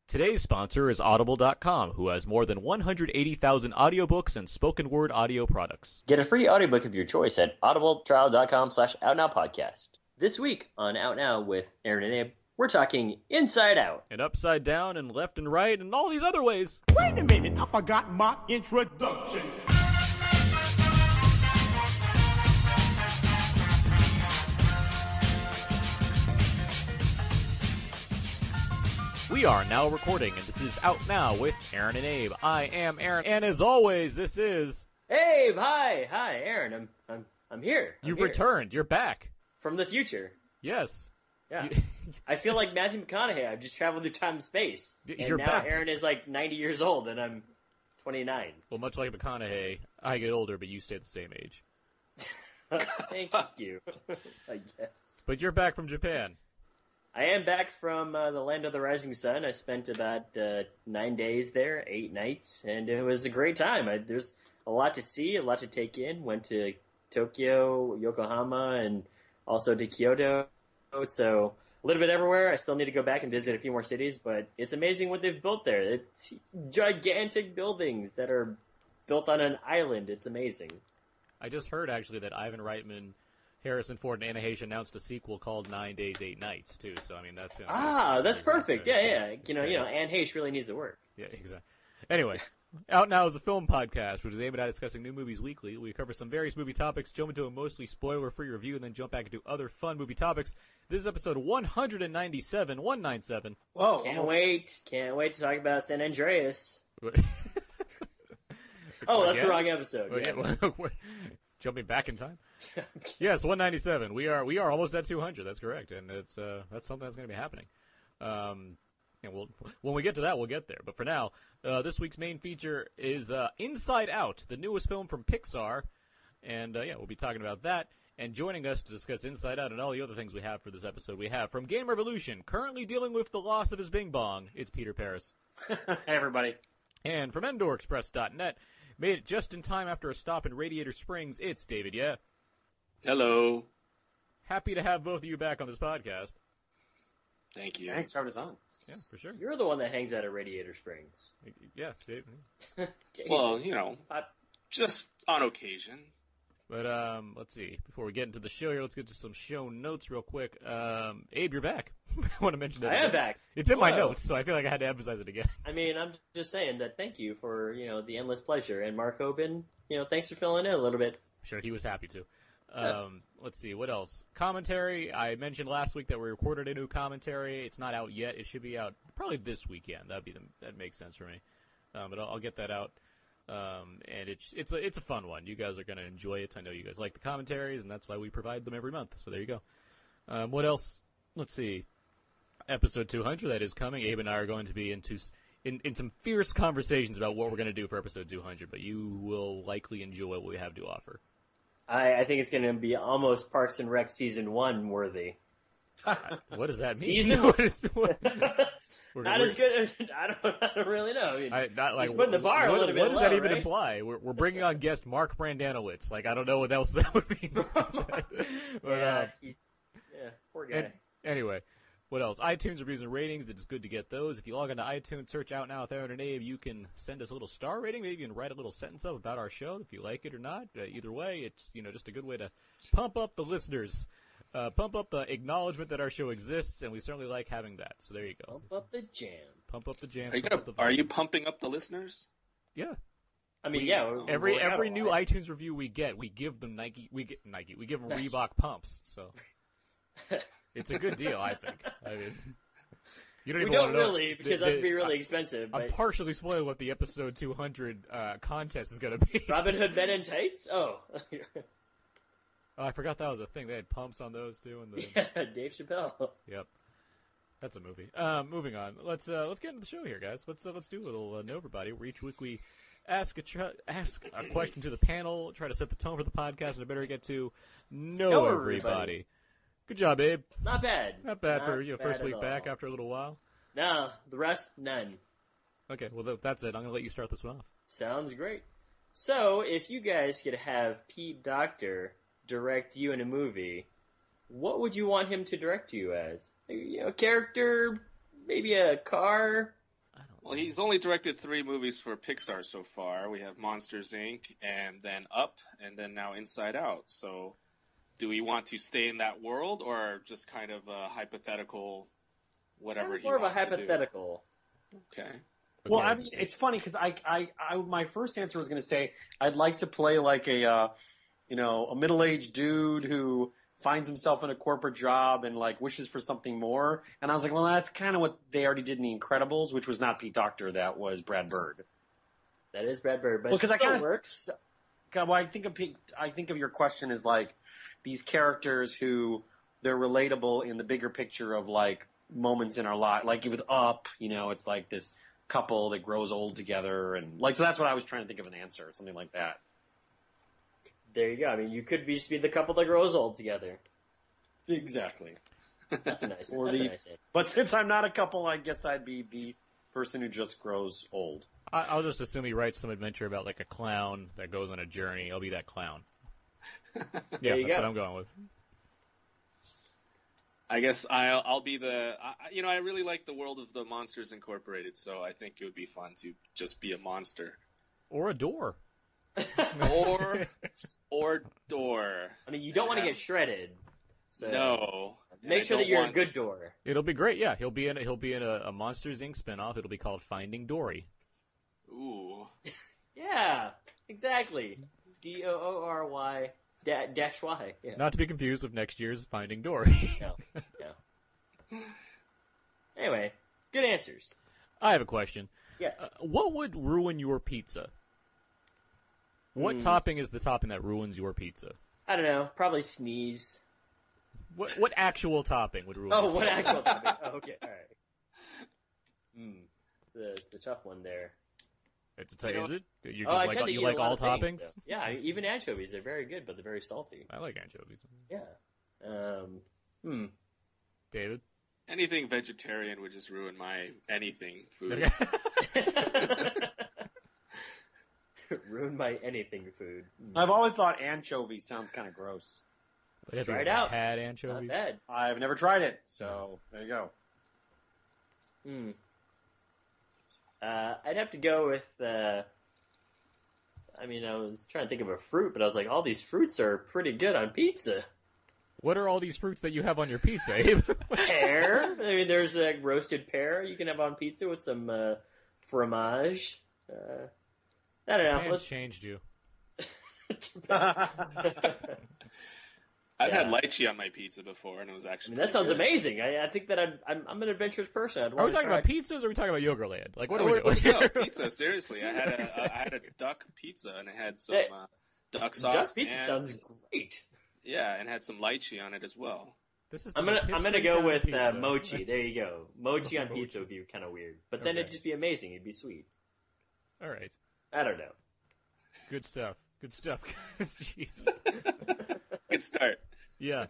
Today's sponsor is Audible.com, who has more than 180,000 audiobooks and spoken word audio products. Get a free audiobook of your choice at audibletrial.com/OutNowPodcast. This week on Out Now with Aaron and Abe, we're talking Inside Out. And upside down and left and right and all these other ways. Wait a minute, I forgot my introduction. We are now recording, and this is Out Now with Aaron and Abe. I am Aaron, and as always, this is... Abe, hi, Aaron, I'm here. You've returned, you're back. From the future. Yes. Yeah. I feel like Matthew McConaughey. I've just traveled through time and space. You're now back. Aaron is like 90 years old, and I'm 29. Well, much like McConaughey, I get older, but you stay the same age. Thank you, I guess. But you're back from Japan. I am back from the land of the rising sun. I spent about 9 days there, 8 nights, and it was a great time. There's a lot to see, a lot to take in. Went to Tokyo, Yokohama, and also to Kyoto. So a little bit everywhere. I still need to go back and visit a few more cities, but it's amazing what they've built there. It's gigantic buildings that are built on an island. It's amazing. I just heard, actually, that Ivan Reitman, Harrison Ford, and Anna Heche announced a sequel called 9 Days, 8 Nights, too. So, I mean, that's... that's perfect. Yeah. You know, Anne Heche really needs to work. Yeah, exactly. Anyway, Out Now is a film podcast, which is aimed at discussing new movies weekly. We cover some various movie topics, jump into a mostly spoiler-free review, and then jump back into other fun movie topics. This is episode 197. Whoa! Can't wait to talk about San Andreas. Oh, that's the wrong episode. Jumping back in time. Yes, 197. We are almost at 200. That's correct, and that's something that's going to be happening. And when we get to that, we'll get there. But for now, this week's main feature is Inside Out, the newest film from Pixar, and we'll be talking about that. And joining us to discuss Inside Out and all the other things we have for this episode, we have from Game Revolution, currently dealing with the loss of his Bing Bong, it's Peter Paris. Hey, everybody. And from EndorExpress.net, made it just in time after a stop in Radiator Springs, it's David, yeah. Hello. Happy to have both of you back on this podcast. Thanks. Thanks for having us on. Yeah, for sure. You're the one that hangs out at Radiator Springs. Yeah, Dave. Well, just on occasion. But let's see. Before we get into the show here, let's get to some show notes real quick. Abe, you're back. I want to mention that. I am back. It's in my notes, so I feel like I had to emphasize it again. I mean, I'm just saying that thank you for, the endless pleasure. And Mark Hoban, thanks for filling in a little bit. Sure, he was happy to. Let's see, what else? Commentary. I mentioned last week that we recorded a new commentary. It's not out yet. It should be out probably this weekend. That makes sense for me. But I'll get that out. And it's a fun one. You guys are going to enjoy it. I know you guys like the commentaries, and that's why we provide them every month. So there you go. What else? Let's see. Episode 200 that is coming. Abe and I are going to be in some fierce conversations about what we're going to do for episode 200, but you will likely enjoy what we have to offer. I think it's going to be almost Parks and Rec season 1 worthy. What does that mean? Season what? Not as good as I don't really know. I mean, just putting the bar a little bit What does low, that even right? imply? We're bringing on guest Mark Brandanowitz. I don't know what else that would mean. Poor guy. Anyway, what else? iTunes reviews and ratings. It's good to get those. If you log into iTunes, search Out Now with Aaron and Abe, you can send us a little star rating. Maybe you can write a little sentence up about our show if you like it or not. Either way, it's just a good way to pump up the listeners. Pump up the acknowledgement that our show exists, and we certainly like having that. So there you go. Pump up the jam. Pump up the jam. Are you pumping up the listeners? Yeah. I mean, Every new iTunes review we get, we give them Nike. We give them Reebok pumps. So it's a good deal, I think. I mean, you don't we even don't want to know. really because that'd be really expensive. I'm but... partially spoiling what the episode 200 contest is going to be. Robin Hood Men in Tights? Oh. Oh, I forgot that was a thing. They had pumps on those too. Dave Chappelle. Yep, that's a movie. Moving on. Let's get into the show here, guys. Let's do a little know everybody. Where each week we ask a question to the panel, try to set the tone for the podcast, and I better get to know everybody. Good job, Abe. Not bad. Not bad for first week back after a little while. No, the rest none. Okay, well if that's it. I'm gonna let you start this one off. Sounds great. So, if you guys could have Pete Docter direct you in a movie, what would you want him to direct you as? A character, maybe a car, Well, he's only directed 3 movies for Pixar so far. We have Monsters, Inc., and then Up, and then now Inside Out. So do we want to stay in that world, or just kind of a hypothetical, whatever he more wants of a to do? hypothetical. Okay. Well, I mean, it's funny because my first answer was going to say I'd like to play like a middle-aged dude who finds himself in a corporate job and like wishes for something more. And I was like, well, that's kind of what they already did in The Incredibles, which was not Pete Docter, that was Brad Bird. That is Brad Bird, but Well, 'cause it I still kinda- works. Well, I think of your question as like these characters who they're relatable in the bigger picture of like moments in our life. Like with Up, it's like this couple that grows old together, and like so that's what I was trying to think of an answer, something like that. There you go. I mean, you could just be the couple that grows old together. Exactly. That's a nice. Or that's the- a nice answer. But since I'm not a couple, I guess I'd be the person who just grows old. I'll just assume he writes some adventure about like a clown that goes on a journey. I'll be that clown. Yeah, you that's go. what I'm going with. I guess I'll be I really like the world of the Monsters Incorporated, so I think it would be fun to just be a monster. Or a door. Or door. I mean, you don't want to get shredded. So No. Make I sure that don't you're want- a good door. It'll be great. Yeah, he'll be in a Monsters Inc. spinoff. It'll be called Finding Dory. Ooh. Yeah, exactly. DOORY dash Y. Yeah. Not to be confused with next year's Finding Dory. No. Anyway, good answers. I have a question. Yes. What would ruin your pizza? What topping is the topping that ruins your pizza? I don't know. Probably sneeze. What actual topping would ruin? Oh, your what pizza? actual topic? Oh, okay, all right. It's a tough one there. Is it? You I just tend to you eat like a lot all of things, toppings? so. Yeah, I mean, even anchovies, they're very good, but they're very salty. I like anchovies. Yeah. David? Anything vegetarian would just ruin my anything food. Ruined by anything food. I've always thought anchovy sounds kind of gross. Try it out. Had It's not anchovies? bad. I've never tried it, so there you go. I'd have to go with. I was trying to think of a fruit, but I was like, all these fruits are pretty good on pizza. What are all these fruits that you have on your pizza, Abe? Pear. I mean, there's a roasted pear you can have on pizza with some fromage. I don't know. Man's changed you. I've had lychee on my pizza before, and it was actually. that sounds pretty good. amazing. I think that I'm an adventurous person. I'd Are want we to talking try about pizzas or are we talking about Yogurtland? Like, what are we doing? No, pizza. Seriously, I had a duck pizza, and it had some duck sauce. Duck pizza and, sounds great. Yeah, and had some lychee on it as well. This is the I'm most gonna hipstery go sounding with pizza. mochi. There you go. Mochi on Mochi. pizza would be kind of weird, but then Okay. it'd just be amazing. It'd be sweet. All right. I don't know. Good stuff. Good stuff, guys. Jeez. Good start. Yeah.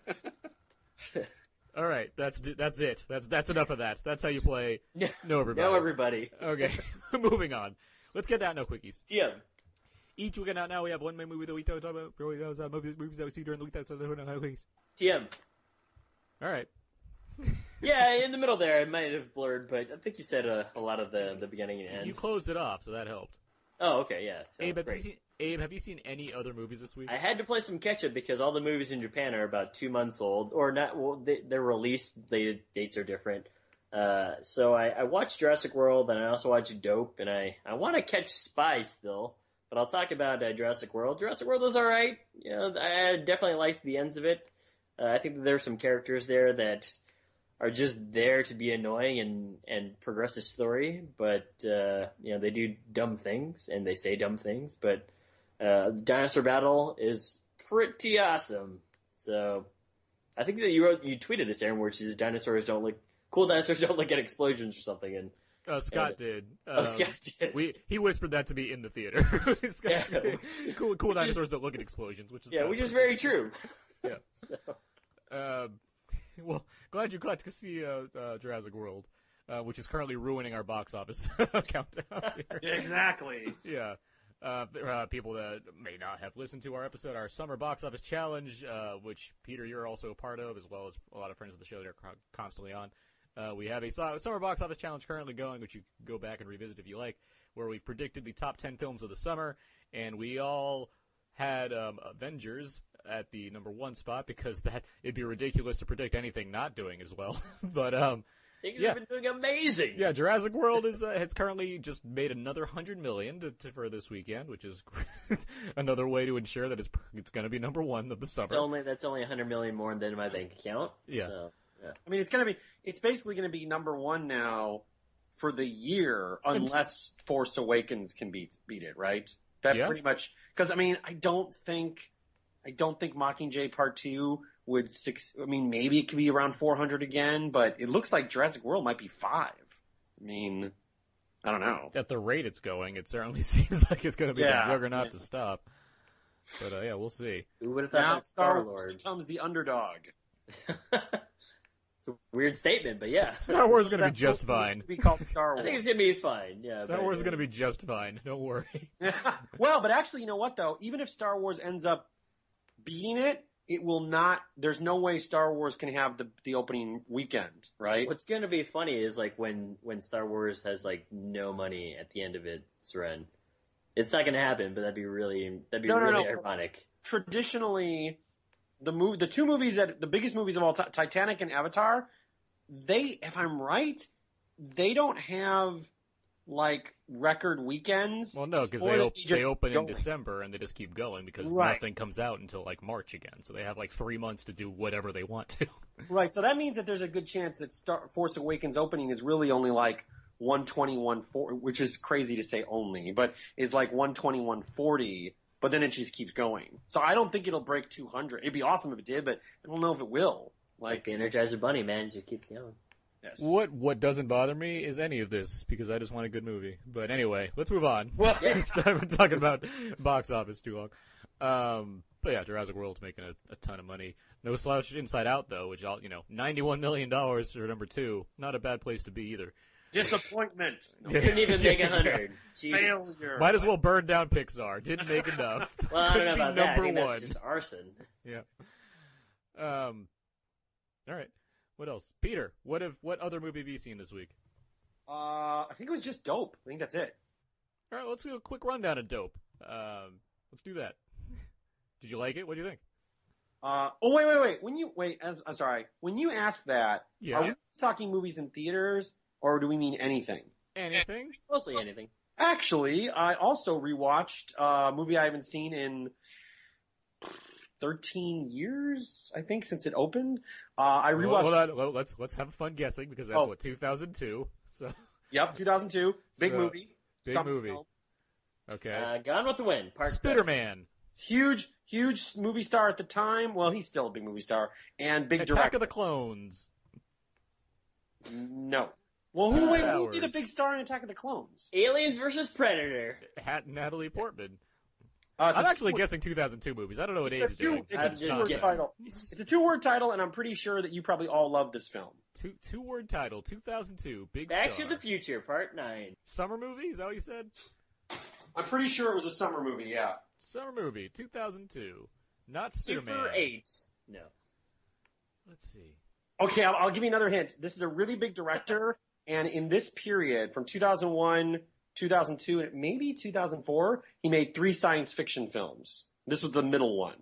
All right. That's it. That's enough of that. That's how you play. No, everybody. No, everybody. Okay. Moving on. Let's get down now, quickies. Yeah. Each week now we have one main movie that we talk about. Movies that we see during the week. That's quickies. TM. All right. Yeah, in the middle there, I might have blurred, but I think you said a lot of the beginning and end. You closed it off, so that helped. Oh, okay, yeah. So, Abe, have you seen any other movies this week? I had to play some catch up because all the movies in Japan are about 2 months old, or not. Well, their release dates are different. So I watched Jurassic World, and I also watched Dope, and I want to catch Spy still, but I'll talk about Jurassic World. Jurassic World was all right. I definitely liked the ends of it. I think that there are some characters there that are just there to be annoying and progress the story, but they do dumb things and they say dumb things. But the dinosaur battle is pretty awesome. So I think that you tweeted this, Aaron, where it says cool dinosaurs don't look at explosions or something. And Scott did. Scott did. He whispered that to me in the theater. Scott said, cool dinosaurs don't look at explosions, which is very true. Yeah. So. Well, glad you got to see Jurassic World, which is currently ruining our box office countdown here. Exactly. Yeah. There are people that may not have listened to our episode, our summer box office challenge, which, Peter, you're also a part of, as well as a lot of friends of the show that are constantly on. We have a summer box office challenge currently going, which you can go back and revisit if you like, where we've predicted the top 10 films of the summer, and we all had Avengers at the number 1 spot because it'd be ridiculous to predict anything not doing as well. But Things yeah. have been doing amazing. Yeah, Jurassic World has currently just made another 100 million for this weekend, which is another way to ensure that it's going to be number 1 of the summer. That's only 100 million more than my bank account. Yeah. So, yeah. I mean, it's basically going to be number 1 now for the year, unless Force Awakens can beat it, right? That pretty much, because I mean, I don't think Mockingjay Part 2 would maybe it could be around 400 again, but it looks like Jurassic World might be 5. I mean, I don't know. At the rate it's going, it certainly seems like it's going to be the juggernaut to stop. But yeah, we'll see. Who would have thought Now that Star Wars becomes the underdog. It's a weird statement, but yeah. Star Wars is going to be just fine. Be called Star Wars. I think it's going to be fine. Yeah. Star Wars is going to be just fine. Don't worry. Well, but actually, you know what though? Even if Star Wars ends up beating it, it will not. There's no way Star Wars can have the opening weekend, right? What's going to be funny is like when Star Wars has like no money at the end of its run. It's not going to happen, but that'd be really ironic. Traditionally, the two movies the biggest movies of all time, Titanic and Avatar, if I'm right, they don't have like record weekends. Well, no, because they open in December and they just keep going because nothing comes out until like March again. So they have like 3 months to do whatever they want to. Right. So that means that there's a good chance that Force Awakens opening is really only like 120, 140, which is crazy to say only, but is like 120, 140. But then it just keeps going. So I don't think it'll break 200. It'd be awesome if it did, but I don't know if it will. Like the Energizer Bunny, man, it just keeps going. Yes. What doesn't bother me is any of this, because I just want a good movie. But anyway, let's move on. Well, Instead of talking about box office too long. But yeah, Jurassic World's making a ton of money. No slouch Inside Out, though, which $91 million for number 2. Not a bad place to be either. Disappointment. Couldn't even make 100. Jesus. Failure. Might as well burn down Pixar. Didn't make enough. Well, I don't know about that. I think number that's just arson. Yeah. All right. What else? Peter, what other movie have you seen this week? I think it was just Dope. I think that's it. All right, let's do a quick rundown of Dope. Let's do that. Did you like it? What do you think? Wait. I'm sorry. When you ask that, are we talking movies in theaters, or do we mean anything? Anything? Mostly anything. Actually, I also rewatched a movie I haven't seen in 13 years, I think, since it opened. I rewatched. Well, let's have fun guessing because that's 2002. So. Yep, 2002. Big movie. Big movie. Film. Okay. Gone with the Wind. Part Spider-Man. Huge movie star at the time. Well, he's still a big movie star and big Attack director. of the Clones. No. Well, who would be the big star in Attack of the Clones? Aliens versus Predator. Natalie Portman. I'm I'm actually guessing 2002 movies. I don't know what age it's doing. It's a two-word title. It's a two-word title, and I'm pretty sure that you probably all love this film. Two-word title, 2002, big Back star. to the Future, Part 9. Summer movie? Is that what you said? I'm pretty sure it was a summer movie, yeah. Summer movie, 2002. Not Superman. Super 8. No. Let's see. Okay, I'll give you another hint. This is a really big director, and in this period, from 2001, 2002, and maybe 2004, he made 3 science fiction films. This was the middle one.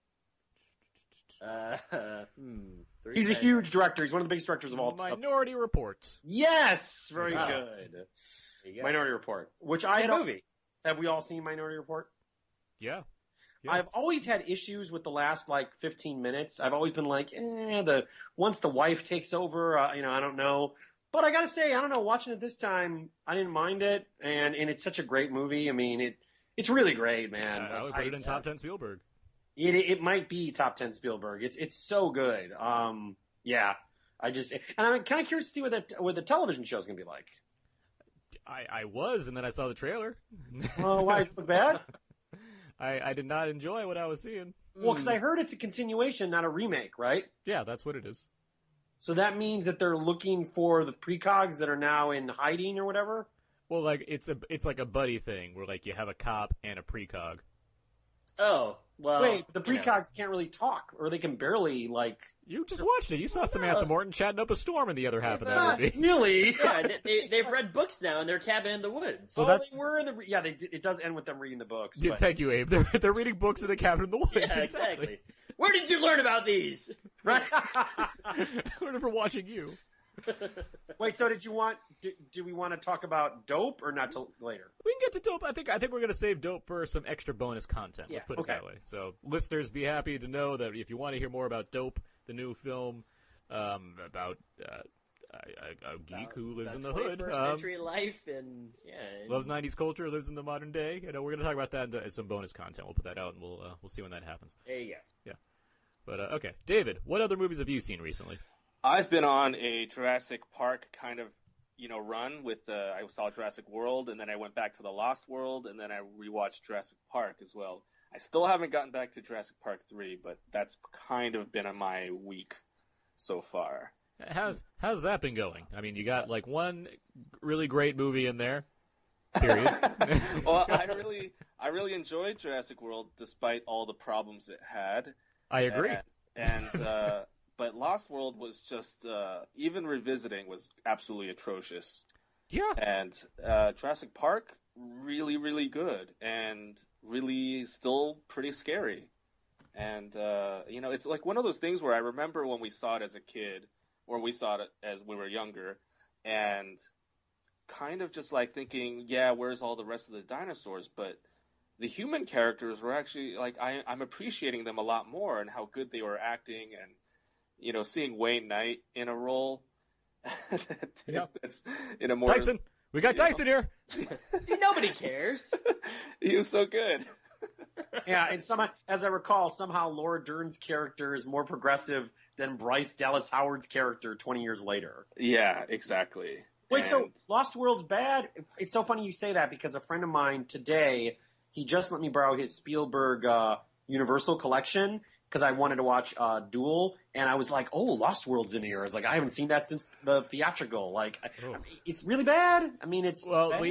He's a huge director. He's one of the biggest directors of all time. Minority Report. Yes! Very Wow. good. Go. Minority Report. Which I had... movie. Have we all seen Minority Report? Yeah. Yes. I've always had issues with the last 15 minutes. I've always been like, once the wife takes over, I don't know. But I gotta say, I don't know, watching it this time, I didn't mind it, and it's such a great movie. I mean, it's really great, man. I would put it in top 10 Spielberg. It might be top 10 Spielberg. It's so good. Yeah. And I'm kind of curious to see what the television show is gonna be like. I was, and then I saw the trailer. Oh, why is it so bad? I did not enjoy what I was seeing. Well, because I heard it's a continuation, not a remake, right? Yeah, that's what it is. So that means that they're looking for the precogs that are now in hiding or whatever? Well, it's like a buddy thing where you have a cop and a precog. Oh, well. Wait, the you know. precogs can't really talk, or they can barely, like... You just watched it. You saw Samantha Morton chatting up a storm in the other half of that Not movie. really. Yeah, they've read books now in their cabin in the woods. Well, Oh, that's- they were in the... Yeah, it does end with them reading the books. Yeah, but- thank you, Abe. They're reading books in the cabin in the woods. Yeah, exactly. Where did you learn about these? Right? I remember watching you. Wait, so did you want... Do we want to talk about Dope, or not till later? We can get to Dope. I think we're going to save Dope for some extra bonus content. Let's Yeah, put it okay. that way. So listeners, be happy to know that if you want to hear more about Dope, the new film about a geek who lives in the hood, 21st century life, and loves 90s culture, lives in the modern day. You know, we're going to talk about that in some bonus content. We'll put that out, and we'll see when that happens. there you go. But okay, David, what other movies have you seen recently? I've been on a Jurassic Park kind of, run with I saw Jurassic World, and then I went back to the Lost World, and then I rewatched Jurassic Park as well. I still haven't gotten back to Jurassic Park 3, but that's kind of been my week so far. How's that been going? I mean, you got like one really great movie in there. Period. Well, I really enjoyed Jurassic World despite all the problems it had. I agree. But Lost World was just even revisiting was absolutely atrocious. Yeah. And Jurassic Park really, really good and really still pretty scary. And it's like one of those things where I remember when we saw it as a kid, or we saw it as we were younger, and kind of just like thinking, yeah, where's all the rest of the dinosaurs? But the human characters were actually like I'm appreciating them a lot more and how good they were acting, and seeing Wayne Knight in a role that's in a more Dyson, we got Dyson here. See, nobody cares. he was so good. Yeah, and somehow, as I recall, somehow Laura Dern's character is more progressive than Bryce Dallas Howard's character 20 years later. Yeah, exactly. Wait, so And- Lost World's bad? It's so funny you say that because a friend of mine today, he just let me borrow his Spielberg Universal collection because I wanted to watch Duel, and I was like, oh, Lost World's in here. I was like, I haven't seen that since the theatrical. Like, Oh. I mean, it's really bad. I mean, it's Well, bad. we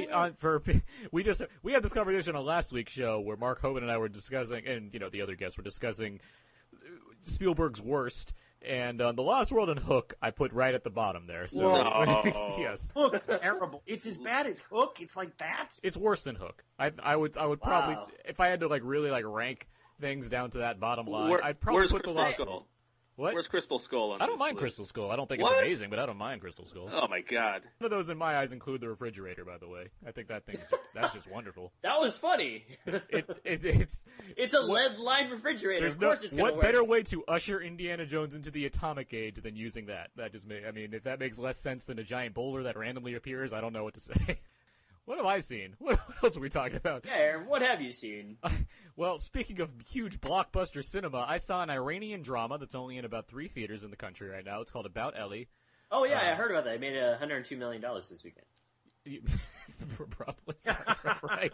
had this conversation on last week's show where Mark Hoban and I were discussing, and the other guests were discussing Spielberg's worst. And The Lost World and Hook, I put right at the bottom there. So Whoa. yes, Hook's terrible. It's as bad as Hook. It's like that. it's worse than Hook. I would probably, Wow. if I had to really rank things down to that bottom line, I'd probably where's put The Crystal Lost. Skull? What? Where's Crystal Skull on I don't this mind list? Crystal Skull. I don't think What? it's amazing, but I don't mind Crystal Skull. Oh my god. None of those in my eyes include the refrigerator, by the way. I think that thing that's just wonderful. That was funny. It's It's a lead-lined refrigerator. there's Of course, it's gonna what work. better way to usher Indiana Jones into the atomic age than using that? That just I mean, if that makes less sense than a giant boulder that randomly appears, I don't know what to say. What have I seen? What else are we talking about? Yeah, Aaron, what have you seen? Well, speaking of huge blockbuster cinema, I saw an Iranian drama that's only in about 3 theaters in the country right now. It's called About Ellie. Oh yeah, I heard about that. It made $102 million this weekend. Probably right.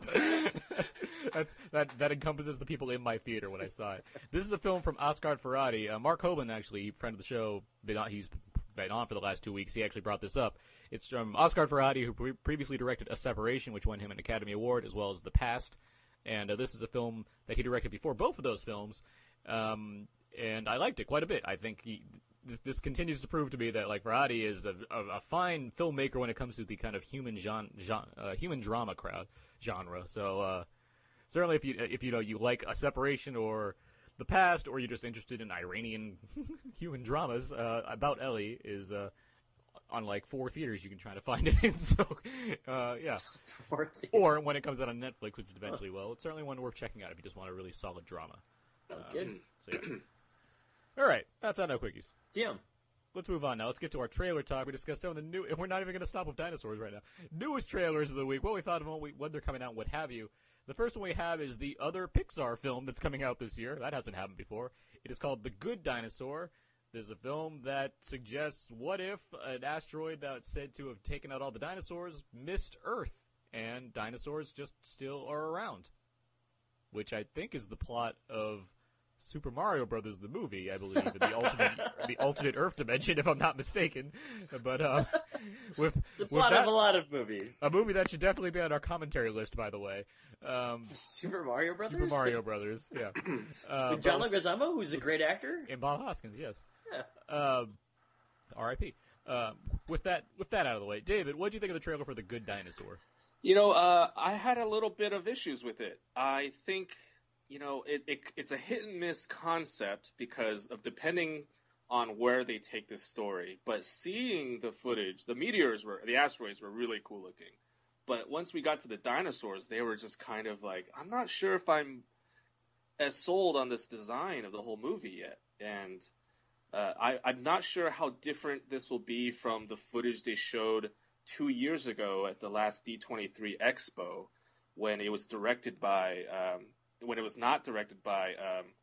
that encompasses the people in my theater when I saw it. This is a film from Asghar Farhadi. Mark Hoban, actually, friend of the show, he's been on for the last 2 weeks. He actually brought this up. It's from Asghar Farhadi, who previously directed A Separation, which won him an Academy Award, as well as The Past. And this is a film that he directed before both of those films. And I liked it quite a bit. I think this continues to prove to me that Farhadi is a fine filmmaker when it comes to the kind of human drama genre. So certainly if you like A Separation or The Past, or you're just interested in Iranian human dramas, About Ellie is on 4 theaters you can try to find it in. So yeah. Or when it comes out on Netflix, which eventually will, it's certainly one worth checking out if you just want a really solid drama. Sounds good. So yeah. All right, that's on No Quickies. Damn. Let's move on now. Let's get to our trailer talk. We discussed some of the new, and we're not even going to stop with dinosaurs right now. Newest trailers of the week, what we thought of them, when they're coming out, what have you. The first one we have is the other Pixar film that's coming out this year. That hasn't happened before. It is called The Good Dinosaur. There's a film that suggests what if an asteroid that's said to have taken out all the dinosaurs missed Earth, and dinosaurs just still are around. Which I think is the plot of Super Mario Brothers the movie, I believe, in the alternate Earth dimension, if I'm not mistaken. But with It's a plot of a lot of movies. a movie that should definitely be on our commentary list, by the way. Super Mario Brothers? Super Mario Brothers, yeah. With John Leguizamo, who's a great actor? And Bob Hoskins, yes. Yeah. R.I.P. With that out of the way, David, what do you think of the trailer for The Good Dinosaur? I had a little bit of issues with it. I think, it's a hit and miss concept because of depending on where they take this story. But seeing the footage, the asteroids were really cool looking. But once we got to the dinosaurs, they were just kind of like, I'm not sure if I'm as sold on this design of the whole movie yet. And I'm not sure how different this will be from the footage they showed 2 years ago at the last D23 Expo, when it was not directed by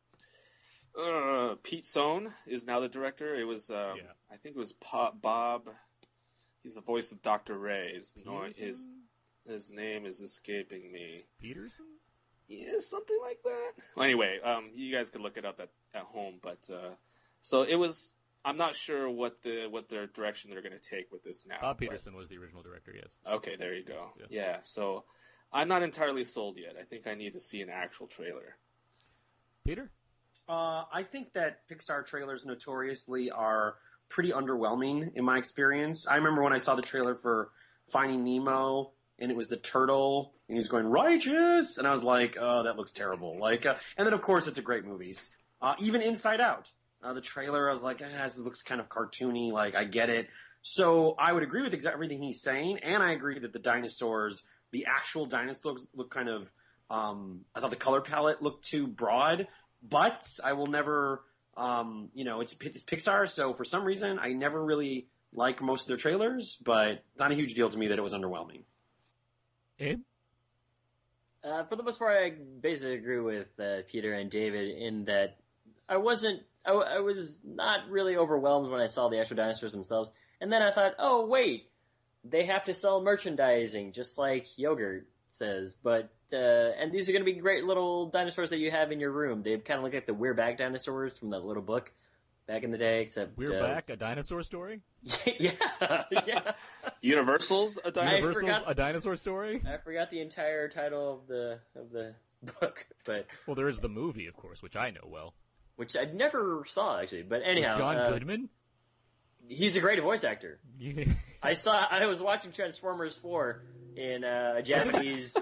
Pete Sohn is now the director. It was I think it was Bob. He's the voice of Dr. Ray. His name is escaping me. Peterson? Yeah, something like that. Well, anyway, you guys could look it up at home. But so it was. I'm not sure what their direction they're going to take with this now. Bob Peterson was the original director, yes. Okay, there you go. Yeah, so I'm not entirely sold yet. I think I need to see an actual trailer. Peter? I think that Pixar trailers notoriously are pretty underwhelming in my experience. I remember when I saw the trailer for Finding Nemo, and it was the turtle, and he's going, righteous! And I was like, oh, that looks terrible. And then, of course, it's a great movie. Even Inside Out. The trailer, I was like, this looks kind of cartoony, I get it. So I would agree with everything he's saying, and I agree that the actual dinosaurs look kind of, I thought the color palette looked too broad, but I will never, it's Pixar, so for some reason, I never really like most of their trailers, but not a huge deal to me that it was underwhelming. Abe? For the most part, I basically agree with Peter and David in that I was not really overwhelmed when I saw the actual dinosaurs themselves. And then I thought, oh, wait, they have to sell merchandising, just like yogurt says. But and these are going to be great little dinosaurs that you have in your room. They kind of look like the We're Back dinosaurs from that little book back in the day, except... We're Back, a dinosaur story? yeah. Universal's a dinosaur story? I forgot the entire title of the book, but... Well, there is the movie, of course, which I know well. Which I never saw, actually. But anyhow... John Goodman? He's a great voice actor. Yeah. I was watching Transformers 4 in a Japanese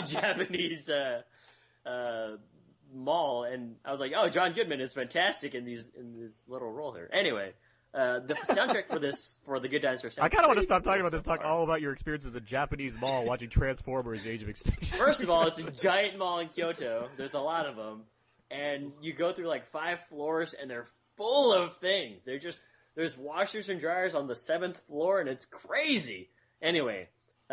mall, and I was like, oh, John Goodman is fantastic in this little role here. Anyway, the soundtrack for the Good Dinosaur soundtrack... I kind of want to stop talking about this, talk all about your experiences at the Japanese mall watching Transformers: Age of Extinction. First of all, it's a giant mall in Kyoto. There's a lot of them. And you go through 5 floors, and they're full of things. There's washers and dryers on the 7th floor, and it's crazy. Anyway,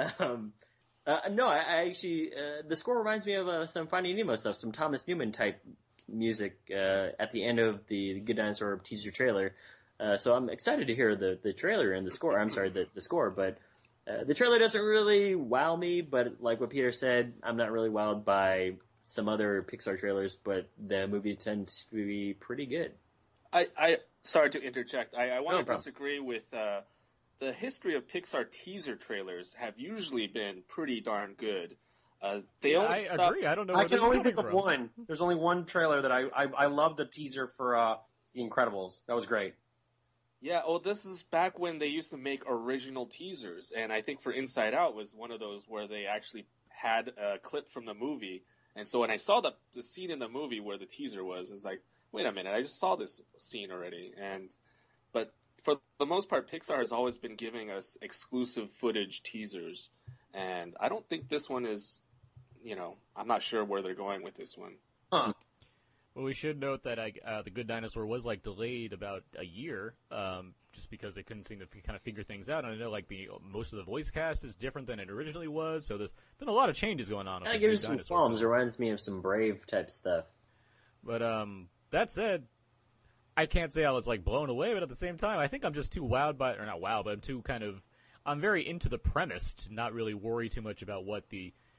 I actually, the score reminds me of some Finding Nemo stuff, some Thomas Newman type music at the end of the Good Dinosaur teaser trailer. So I'm excited to hear the trailer and the score. I'm sorry, the score, but the trailer doesn't really wow me. But like what Peter said, I'm not really wowed by some other Pixar trailers, but the movie tends to be pretty good. I sorry to interject. I want to disagree with the history of Pixar teaser trailers have usually been pretty darn good. I agree. I don't know. I can only think of one. There's only one trailer that I love the teaser for The Incredibles. That was great. Yeah. Well, this is back when they used to make original teasers, and I think for Inside Out was one of those where they actually had a clip from the movie. And so when I saw the scene in the movie where the teaser was, it's like, wait a minute, I just saw this scene already. But for the most part, Pixar has always been giving us exclusive footage teasers. And I don't think this one is, I'm not sure where they're going with this one. Huh. Well, we should note that The Good Dinosaur was delayed about a year, just because they couldn't seem to kind of figure things out. And I know most of the voice cast is different than it originally was, so there's been a lot of changes going on. That gives some qualms. It reminds me of some Brave type stuff. But that said, I can't say I was blown away, but at the same time, I think I'm just too wowed by, or not wowed, but I'm very into the premise to not really worry too much about what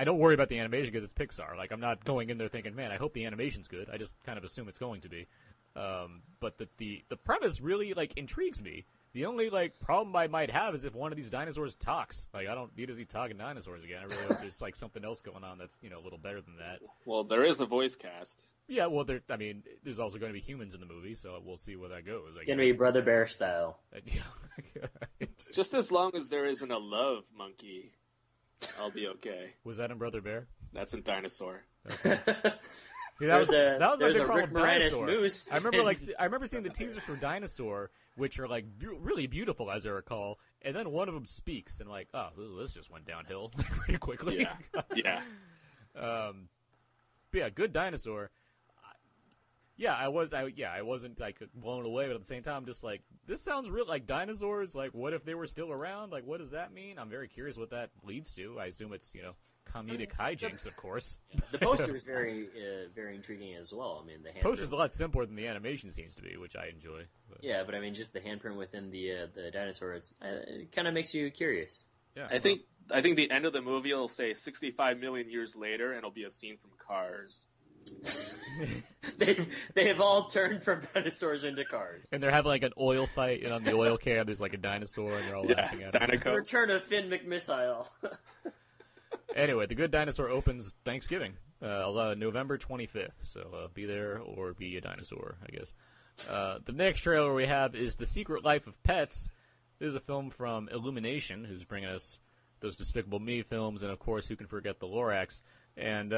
I don't worry about the animation because it's Pixar. Like, I'm not going in there thinking, man, I hope the animation's good. I just kind of assume it's going to be. But the premise really, like, intrigues me. The only, like, problem I might have is if one of these dinosaurs talks. Like, I don't need to see talking dinosaurs again. I really hope there's, like, something else going on that's, a little better than that. Well, there is a voice cast. Yeah, well, there's also going to be humans in the movie, so we'll see where that goes. It's going to be Brother Bear style. Just as long as there isn't a love monkey, I'll be okay. Was that in Brother Bear? That's in Dinosaur. Okay. See, that was my big problem with Dinosaur. Moose. I remember seeing the teasers for Dinosaur, which are like really beautiful, as I recall, and then one of them speaks, and like, oh, this just went downhill pretty quickly. Yeah. But yeah, good Dinosaur. I wasn't like blown away, but at the same time, I'm just like, this sounds real. Like dinosaurs. Like, what if they were still around? Like, what does that mean? I'm very curious what that leads to. I assume it's comedic hijinks, of course. The poster is very, very intriguing as well. I mean, the handprint. Poster's a lot simpler than the animation seems to be, which I enjoy. But. Yeah, but I mean, just the handprint within the dinosaur it kind of makes you curious. Yeah, I think the end of the movie will say 65 million years later, and it'll be a scene from Cars. they have all turned from dinosaurs into cars, and they're having like an oil fight, and on the oil can there's like a dinosaur, and they're all laughing at it. The return of Finn McMissile. Anyway, The Good Dinosaur opens Thanksgiving, November 25th. So be there or be a dinosaur, I guess. The next trailer we have is The Secret Life of Pets. This is a film from Illumination, who's bringing us those Despicable Me films, and of course, who can forget the Lorax? And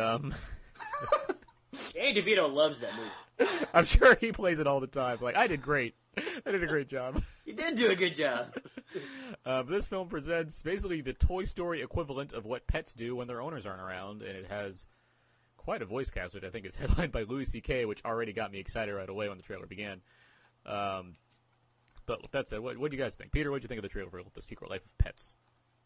Danny DeVito loves that movie. I'm sure he plays it all the time. Like, I did great. I did a great job. You did do a good job. This film presents basically the Toy Story equivalent of what pets do when their owners aren't around, and it has quite a voice cast, which I think is headlined by Louis C.K., which already got me excited right away when the trailer began. But with that said, what do you guys think? Peter, what do you think of the trailer for The Secret Life of Pets?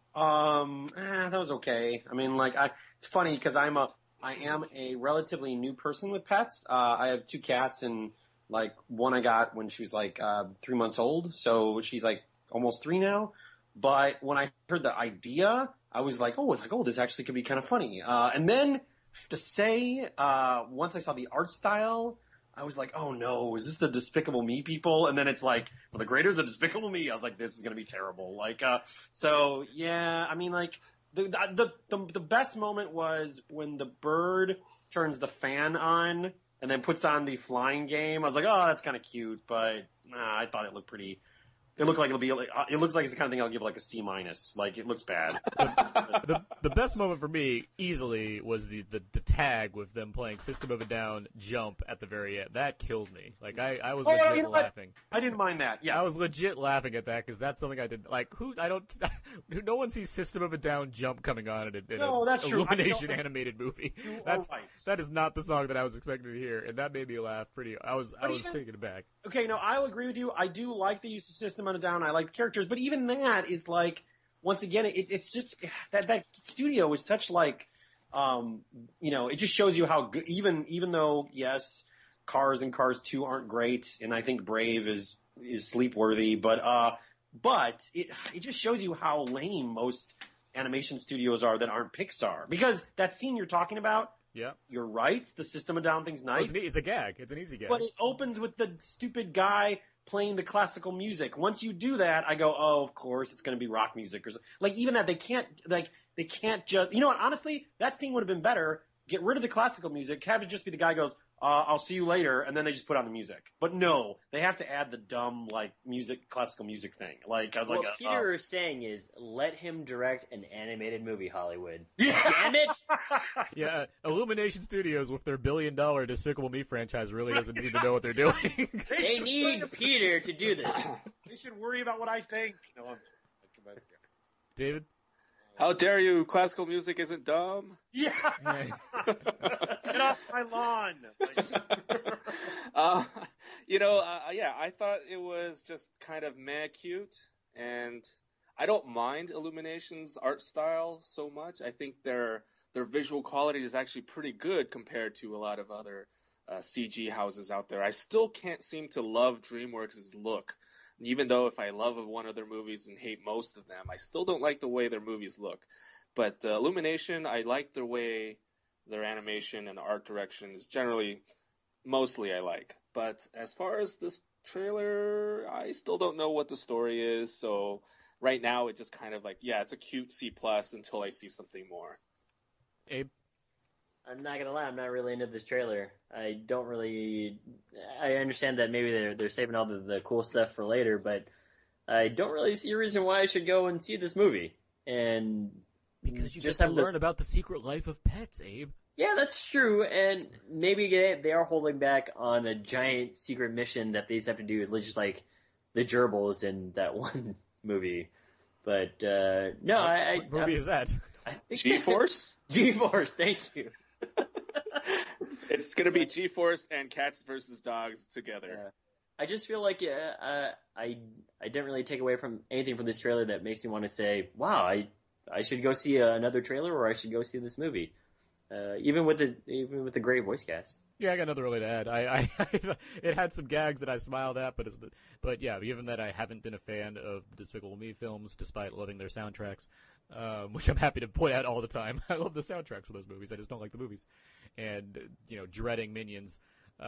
That was okay. I mean, like, it's funny because I am a relatively new person with pets. I have 2 cats, and like one I got when she was like 3 months old, so she's like almost 3 now. But when I heard the idea, I was like, oh, this actually could be kind of funny. And then I have to say, once I saw the art style, I was like, oh no, is this the Despicable Me people? And then it's like, well, the creators of Despicable Me. I was like, this is gonna be terrible. Like, so yeah, I mean, like. The best moment was when the bird turns the fan on and then puts on the flying game. I was like, oh, that's kind of cute, but I thought it looked pretty. It looked like it looks like it's the kind of thing I'll give like a C-. Like, it looks bad. The best moment for me, easily, was the tag with them playing System of a Down Jump at the very end. That killed me. Like, I was legit laughing. I didn't mind that, yes. I was legit laughing at that, because that's something I did. Like, no one sees System of a Down Jump coming on in an Illumination animated movie. That is not the song that I was expecting to hear, and that made me laugh pretty. I was taken aback. Okay, no, I'll agree with you. I do like the use of System of a Down. I like the characters, but even that is like, once again, it's just that studio is such like, it just shows you how good. Even though yes, Cars and Cars 2 aren't great, and I think Brave is sleep-worthy, but it just shows you how lame most animation studios are that aren't Pixar. Because that scene you're talking about. Yeah, you're right. The System of Down thing's nice. It's a gag. It's an easy gag. But it opens with the stupid guy playing the classical music. Once you do that, I go, oh, of course, it's going to be rock music or something. Like, even that, they can't just. You know what? Honestly, that scene would have been better. Get rid of the classical music. Have it just be the guy goes, I'll see you later, and then they just put on the music. But no, they have to add the dumb, like, classical music thing. Like, I was what Peter is saying is, let him direct an animated movie, Hollywood. Yeah. Damn it! Yeah, Illumination Studios with their $1 billion Despicable Me franchise really doesn't need to know what they're doing. They need Peter to do this. They should worry about what I think. No, David? How dare you? Classical music isn't dumb. Yeah. Get off my lawn. Yeah, I thought it was just kind of meh cute, and I don't mind Illumination's art style so much. I think their visual quality is actually pretty good compared to a lot of other CG houses out there. I still can't seem to love DreamWorks' look. Even though if I love one of their movies and hate most of them, I still don't like the way their movies look. But Illumination, I like the way their animation and art direction is generally, mostly I like. But as far as this trailer, I still don't know what the story is. So right now, it's just kind of like, yeah, it's a cute C+ until I see something more. Abe? I'm not gonna lie, I'm not really into this trailer. I understand that maybe they're saving all the cool stuff for later, but I don't really see a reason why I should go and see this movie. And Because you just get to have learn about the secret life of pets, Abe. Yeah, that's true, and maybe they are holding back on a giant secret mission that they just have to do, just like the gerbils in that one movie. But no, What movie is that? I think G-Force? G-Force, thank you. It's going to be G-Force and Cats versus Dogs together. I just feel like I didn't really take away from anything from this trailer that makes me want to say, wow, I should go see another trailer, or I should go see this movie. Even with the great voice cast. Yeah, I got nothing really to add. I it had some gags that I smiled at, but yeah, given that I haven't been a fan of the Despicable Me films, despite loving their soundtracks, which I'm happy to point out all the time. I love the soundtracks for those movies. I just don't like the movies, and dreading Minions.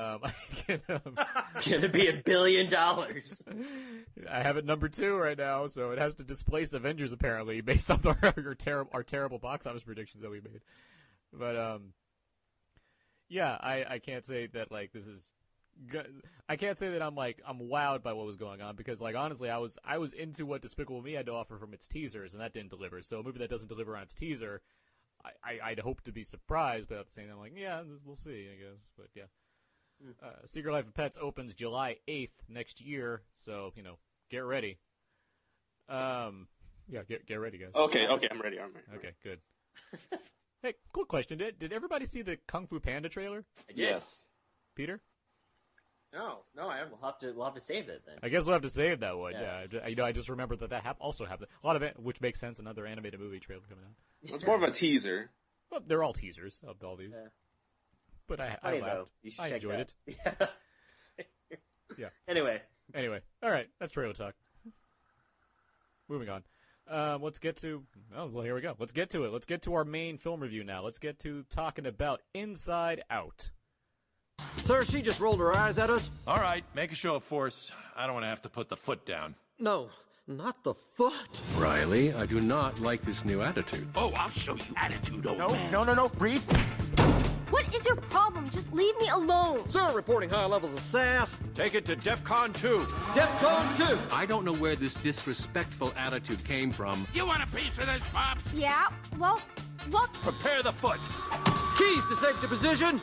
It's gonna be $1 billion. I have it number 2 right now, so it has to displace Avengers apparently, based on our terrible box office predictions that we made. But yeah, I can't say that like this is. I can't say that I'm wowed by what was going on, because like honestly I was into what Despicable Me had to offer from its teasers, and that didn't deliver. So a movie that doesn't deliver on its teaser, I'd hope to be surprised, but at the same time I'm like, yeah, we'll see, I guess. But yeah. Secret Life of Pets opens July 8th next year, so get ready. Yeah, get ready, guys. Okay, I'm ready. Okay, good. Hey, quick question: Did everybody see the Kung Fu Panda trailer? I did. Yes. Peter? No, I haven't. We'll have to save it then. I guess we'll have to save that one. Yeah. Yeah, I just remembered that also happened. A lot of it, which makes sense. Another animated movie trailer coming out. It's more of a teaser. Well, they're all teasers of all these. Yeah. But I Funny, laughed. though. You should I check enjoyed that. it. Yeah. Yeah. Anyway, all right, that's trailer talk. Moving on. Let's get to. Oh well, here we go. Let's get to it. Let's get to our main film review now. Let's get to talking about Inside Out. Sir, she just rolled her eyes at us. All right, make a show of force. I don't want to have to put the foot down. No, not the foot. Riley, I do not like this new attitude. Oh, I'll show you attitude, old man. No, breathe. What is your problem? Just leave me alone. Sir, reporting high levels of sass. Take it to DEFCON 2. DEFCON 2. I don't know where this disrespectful attitude came from. You want a piece of this, Pops? Yeah, well, look. Prepare the foot. Keys to safety position.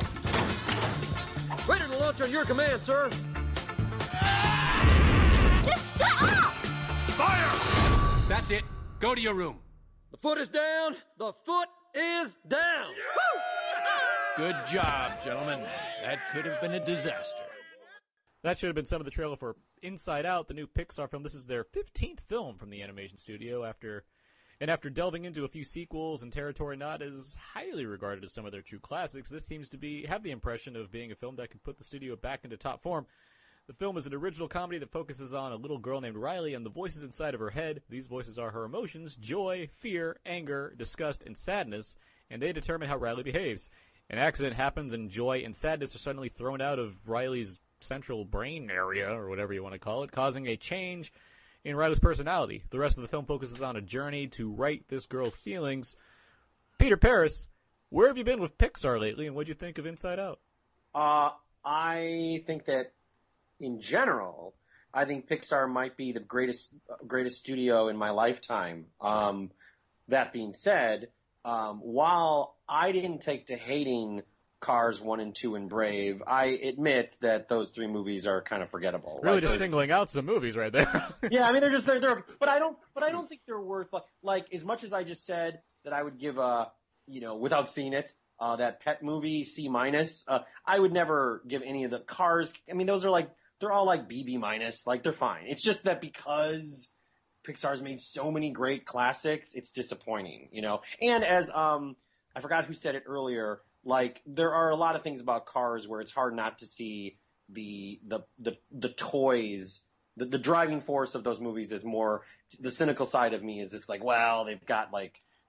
Ready to launch on your command, sir. Just shut up! Fire! That's it. Go to your room. The foot is down. The foot is down. Woo! Good job, gentlemen. That could have been a disaster. That should have been some of the trailer for Inside Out, the new Pixar film. This is their 15th film from the animation studio after delving into a few sequels and territory not as highly regarded as some of their true classics. This seems to have the impression of being a film that can put the studio back into top form. The film is an original comedy that focuses on a little girl named Riley and the voices inside of her head. These voices are her emotions: joy, fear, anger, disgust, and sadness, and they determine how Riley behaves. An accident happens and joy and sadness are suddenly thrown out of Riley's central brain area, or whatever you want to call it, causing a change in Riley's personality. The rest of the film focuses on a journey to right this girl's feelings. Peter Paris, where have you been with Pixar lately, and what'd you think of Inside Out? I think that, in general, I think Pixar might be the greatest studio in my lifetime. That being said, while I didn't take to hating Cars 1 and 2 and Brave, I admit that those 3 movies are kind of forgettable. Really, just singling out some movies right there. Yeah, I mean they're but I don't think they're worth like as much as I just said that I would give without seeing it that Pet movie C-. I would never give any of the Cars. I mean those are they're all BB-, they're fine. It's just that because Pixar's made so many great classics, it's disappointing, And as I forgot who said it earlier, there are a lot of things about Cars where it's hard not to see the toys. The driving force of those movies is more the cynical side of me is just they've got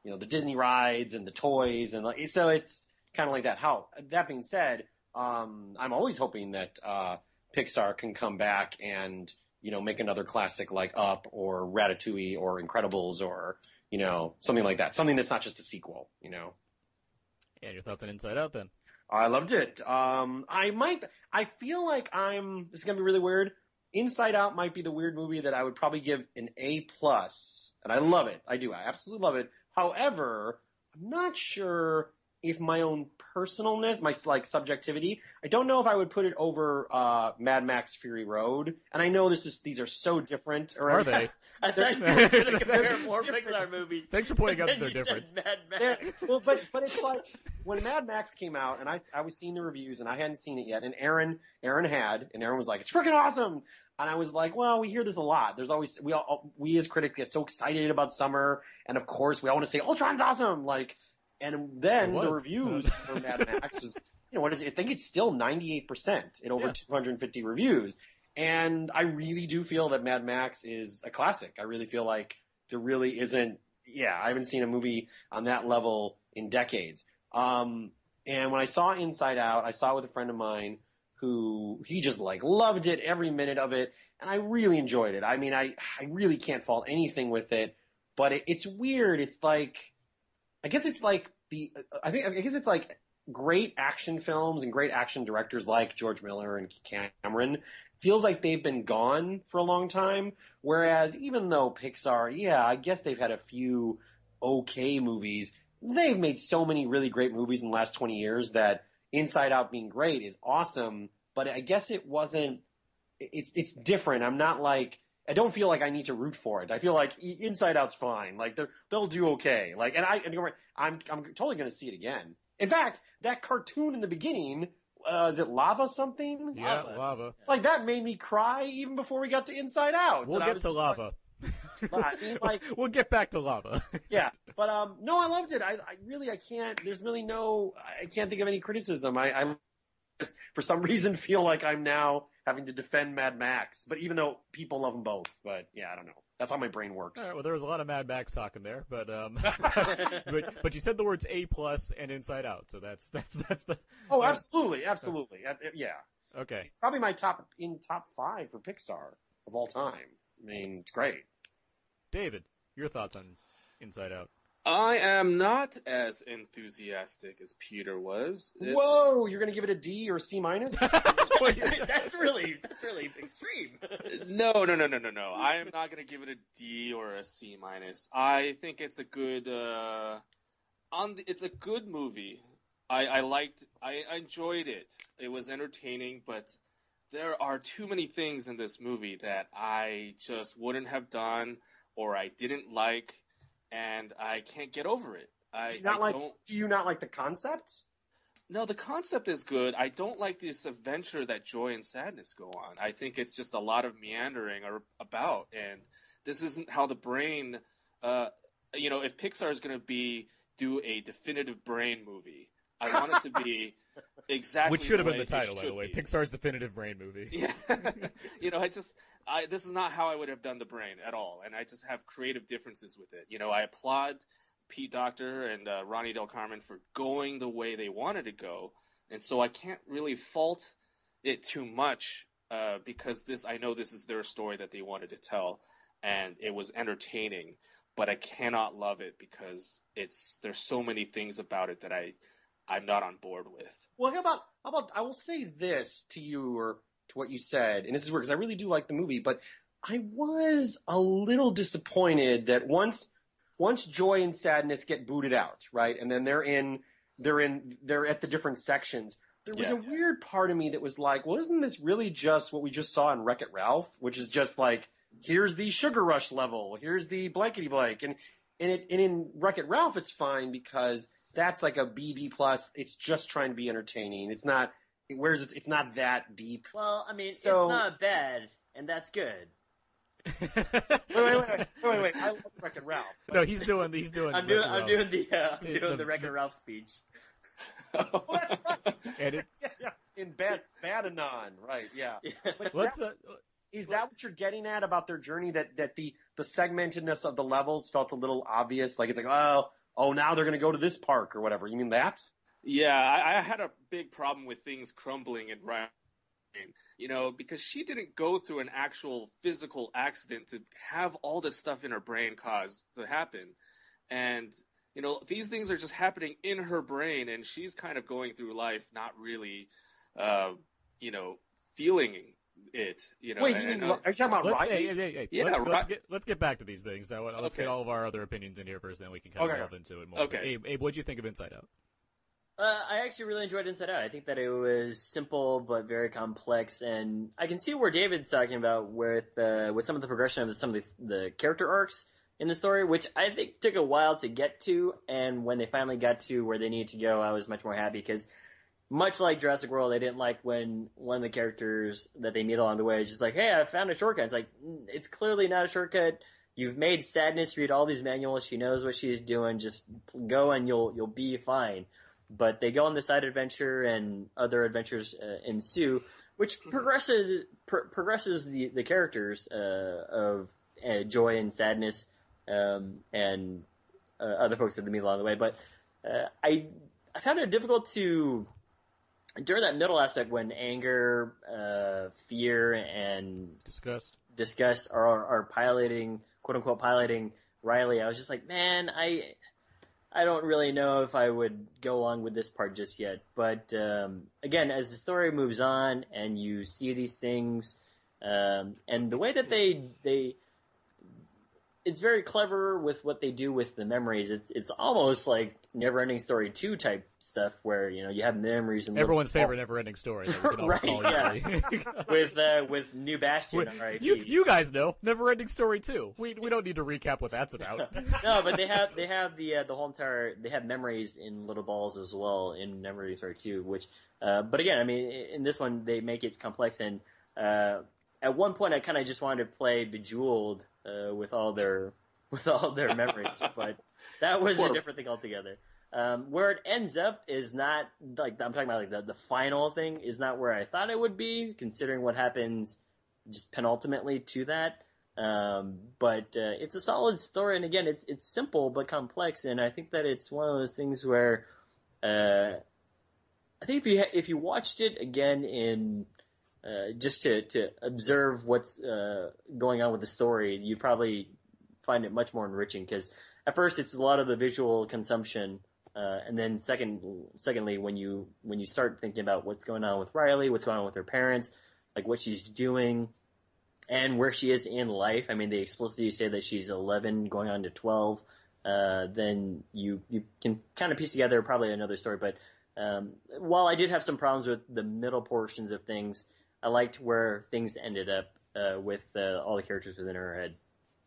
the Disney rides and the toys, and so it's kind of like that. That being said, I'm always hoping that Pixar can come back and make another classic like Up or Ratatouille or Incredibles or something like that, something that's not just a sequel. Yeah, your thoughts on Inside Out then? I loved it. I feel like this is gonna be really weird. Inside Out might be the weird movie that I would probably give an A+, and I love it. I do. I absolutely love it. However, I'm not sure if my own personalness, my subjectivity, I don't know if I would put it over Mad Max Fury Road. And I know these are so different. Are they? I thought you were going to compare more Pixar movies. Thanks for pointing out that they're different. Mad Max. Well, but it's like when Mad Max came out, and I was seeing the reviews, and I hadn't seen it yet, and Aaron was like, "It's freaking awesome." And I was like, well, we hear this a lot. There's always, we as critics get so excited about summer. And of course, we all want to say, Ultron's awesome. And then the reviews for Mad Max was, what is it? I think it's still 98% in over 250 reviews. And I really do feel that Mad Max is a classic. I really feel like there really isn't, I haven't seen a movie on that level in decades. And when I saw Inside Out, I saw it with a friend of mine who he just loved it, every minute of it, and I really enjoyed it. I mean, I really can't fault anything with it, but it's weird. It's like, I guess it's like great action films and great action directors like George Miller and Cameron feels like they've been gone for a long time. Whereas even though Pixar, I guess they've had a few okay movies, they've made so many really great movies in the last 20 years that Inside Out being great is awesome, but I guess it wasn't, it's different. I don't feel like I need to root for it. I feel like Inside Out's fine. They'll do okay. I'm totally going to see it again. In fact, that cartoon in the beginning, is it Lava something? Yeah, Lava. That made me cry even before we got to Inside Out. We'll get to Lava. We'll get back to Lava. Yeah, but no, I loved it. I can't. There's really I can't think of any criticism. I just for some reason feel like I'm now having to defend Mad Max, but even though people love them both, but I don't know. That's how my brain works. All right, well, there was a lot of Mad Max talking there, but but you said the words A+ and Inside Out, so that's the. Oh, absolutely. Yeah. Okay. It's probably my top 5 for Pixar of all time. I mean, it's great. David, your thoughts on Inside Out? I am not as enthusiastic as Peter was. Whoa, you're going to give it a D or a C-? That's really extreme. No. I am not going to give it a D or a C-. I think it's a good, it's a good movie. I enjoyed it. It was entertaining, but there are too many things in this movie that I just wouldn't have done or I didn't like, and I can't get over it. Do you not like the concept? No, the concept is good. I don't like this adventure that joy and sadness go on. I think it's just a lot of meandering about, and this isn't how the brain, if Pixar is going to do a definitive brain movie, I want it to be exactly which should have the been the title, by the way. Pixar's definitive brain movie. Yeah. This is not how I would have done the brain at all, and I just have creative differences with it. I applaud Pete Docter and Ronnie Del Carmen for going the way they wanted to go, and so I can't really fault it too much because I know this is their story that they wanted to tell, and it was entertaining, but I cannot love it because there's so many things about it that I'm not on board with. Well, how about I will say this to you or to what you said, and this is weird because I really do like the movie, but I was a little disappointed that once joy and sadness get booted out, right, and then they're at the different sections. There was a weird part of me that was like, well, isn't this really just what we just saw in Wreck-It Ralph, which is just like, here's the Sugar Rush level, here's the blankety blank, and in Wreck-It Ralph it's fine because that's like a BB+. It's just trying to be entertaining. It's not. Whereas it's not that deep. Well, I mean, it's not bad, and that's good. Wait! I love Wreck-It Ralph. No, he's doing. I'm doing the Wreck-It Ralph speech. Oh, that's right. And in Badanon, right? Yeah. But is that what you're getting at about their journey? That the segmentedness of the levels felt a little obvious. Like it's like, oh, oh, now they're going to go to this park or whatever. You mean that? Yeah, I had a big problem with things crumbling in Ryan. Because she didn't go through an actual physical accident to have all this stuff in her brain cause to happen. And, these things are just happening in her brain, and she's kind of going through life not really, feeling it. Wait, are you talking about Riley? Let's get back to these things. So let's get all of our other opinions in here first, then we can kind of delve into it more. Okay. Abe, what'd you think of Inside Out? I actually really enjoyed Inside Out. I think that it was simple but very complex, and I can see where David's talking about with some of the progression of some of the character arcs in the story, which I think took a while to get to, and when they finally got to where they needed to go, I was much more happy, because much like Jurassic World, I didn't like when one of the characters that they meet along the way is just like, hey, I found a shortcut. It's like, it's clearly not a shortcut. You've made Sadness read all these manuals. She knows what she's doing. Just go and you'll be fine. But they go on this side adventure, and other adventures ensue, which progresses the characters of Joy and Sadness and other folks that they meet along the way. But I found it difficult to, during that middle aspect when anger, fear, and disgust are piloting, quote unquote piloting Riley, I was just like, man, I don't really know if I would go along with this part just yet. But again, as the story moves on and you see these things, and the way that they it's very clever with what they do with the memories. It's almost like Neverending Story 2 type stuff, where you have memories and everyone's favorite Neverending Story. That we can all recall yeah. with New Bastion. Right? You guys know Neverending Story 2. We don't need to recap what that's about. No, but they have the whole entire, they have memories in little balls as well in Neverending Story 2. Which, but again, I mean, in this one they make it complex, and at one point I kind of just wanted to play Bejeweled with all their memories, but that was a different thing altogether. Where it ends up is not, like, I'm talking about like the final thing is not where I thought it would be, considering what happens just penultimately to that. But it's a solid story, and again, it's simple but complex, and I think that it's one of those things where I think if you watched it again in just to observe what's going on with the story, you'd probably find it much more enriching, because at first it's a lot of the visual consumption, and then secondly, when you start thinking about what's going on with Riley, what's going on with her parents, like what she's doing, and where she is in life. I mean, they explicitly say that she's 11 going on to 12. Then you can kind of piece together probably another story. But while I did have some problems with the middle portions of things, I liked where things ended up with all the characters within her head.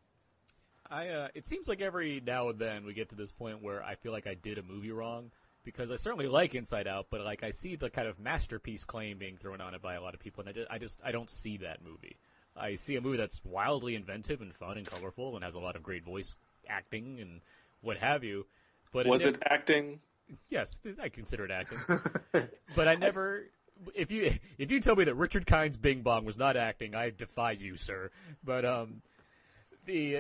It seems like every now and then we get to this point where I feel like I did a movie wrong, because I certainly like Inside Out, but like I see the kind of masterpiece claim being thrown on it by a lot of people, and I don't see that movie. I see a movie that's wildly inventive and fun and colorful and has a lot of great voice acting and what have you. But was it acting? Yes, I consider it acting. But I never. If you tell me that Richard Kine's Bing Bong was not acting, I defy you, sir. But the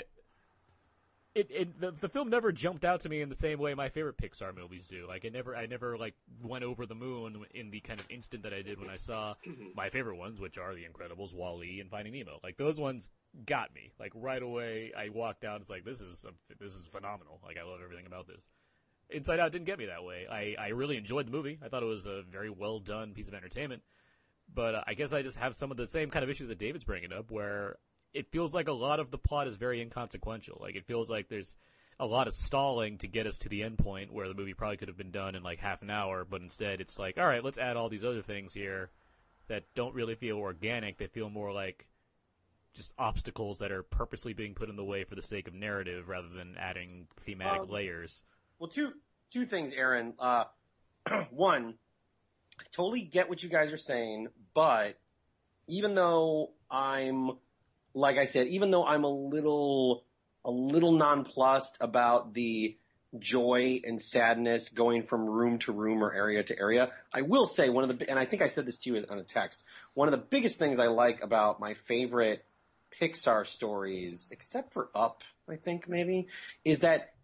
film never jumped out to me in the same way my favorite Pixar movies do. Like I never like went over the moon in the kind of instant that I did when I saw my favorite ones, which are The Incredibles, WALL-E, and Finding Nemo. Like those ones got me. Like right away, I walked out. It's like this is phenomenal. Like I love everything about this. Inside Out didn't get me that way. I really enjoyed the movie. I thought it was a very well done piece of entertainment. But I guess I just have some of the same kind of issues that David's bringing up, where it feels like a lot of the plot is very inconsequential. Like, it feels like there's a lot of stalling to get us to the end point, where the movie probably could have been done in like half an hour, but instead it's like, all right, let's add all these other things here that don't really feel organic. They feel more like just obstacles that are purposely being put in the way for the sake of narrative rather than adding thematic layers. Well, two things, Aaron. One, I totally get what you guys are saying, but even though I'm a little nonplussed about the joy and sadness going from room to room or area to area, I will say and I think I said this to you on a text, one of the biggest things I like about my favorite Pixar stories, except for Up, I think maybe, is that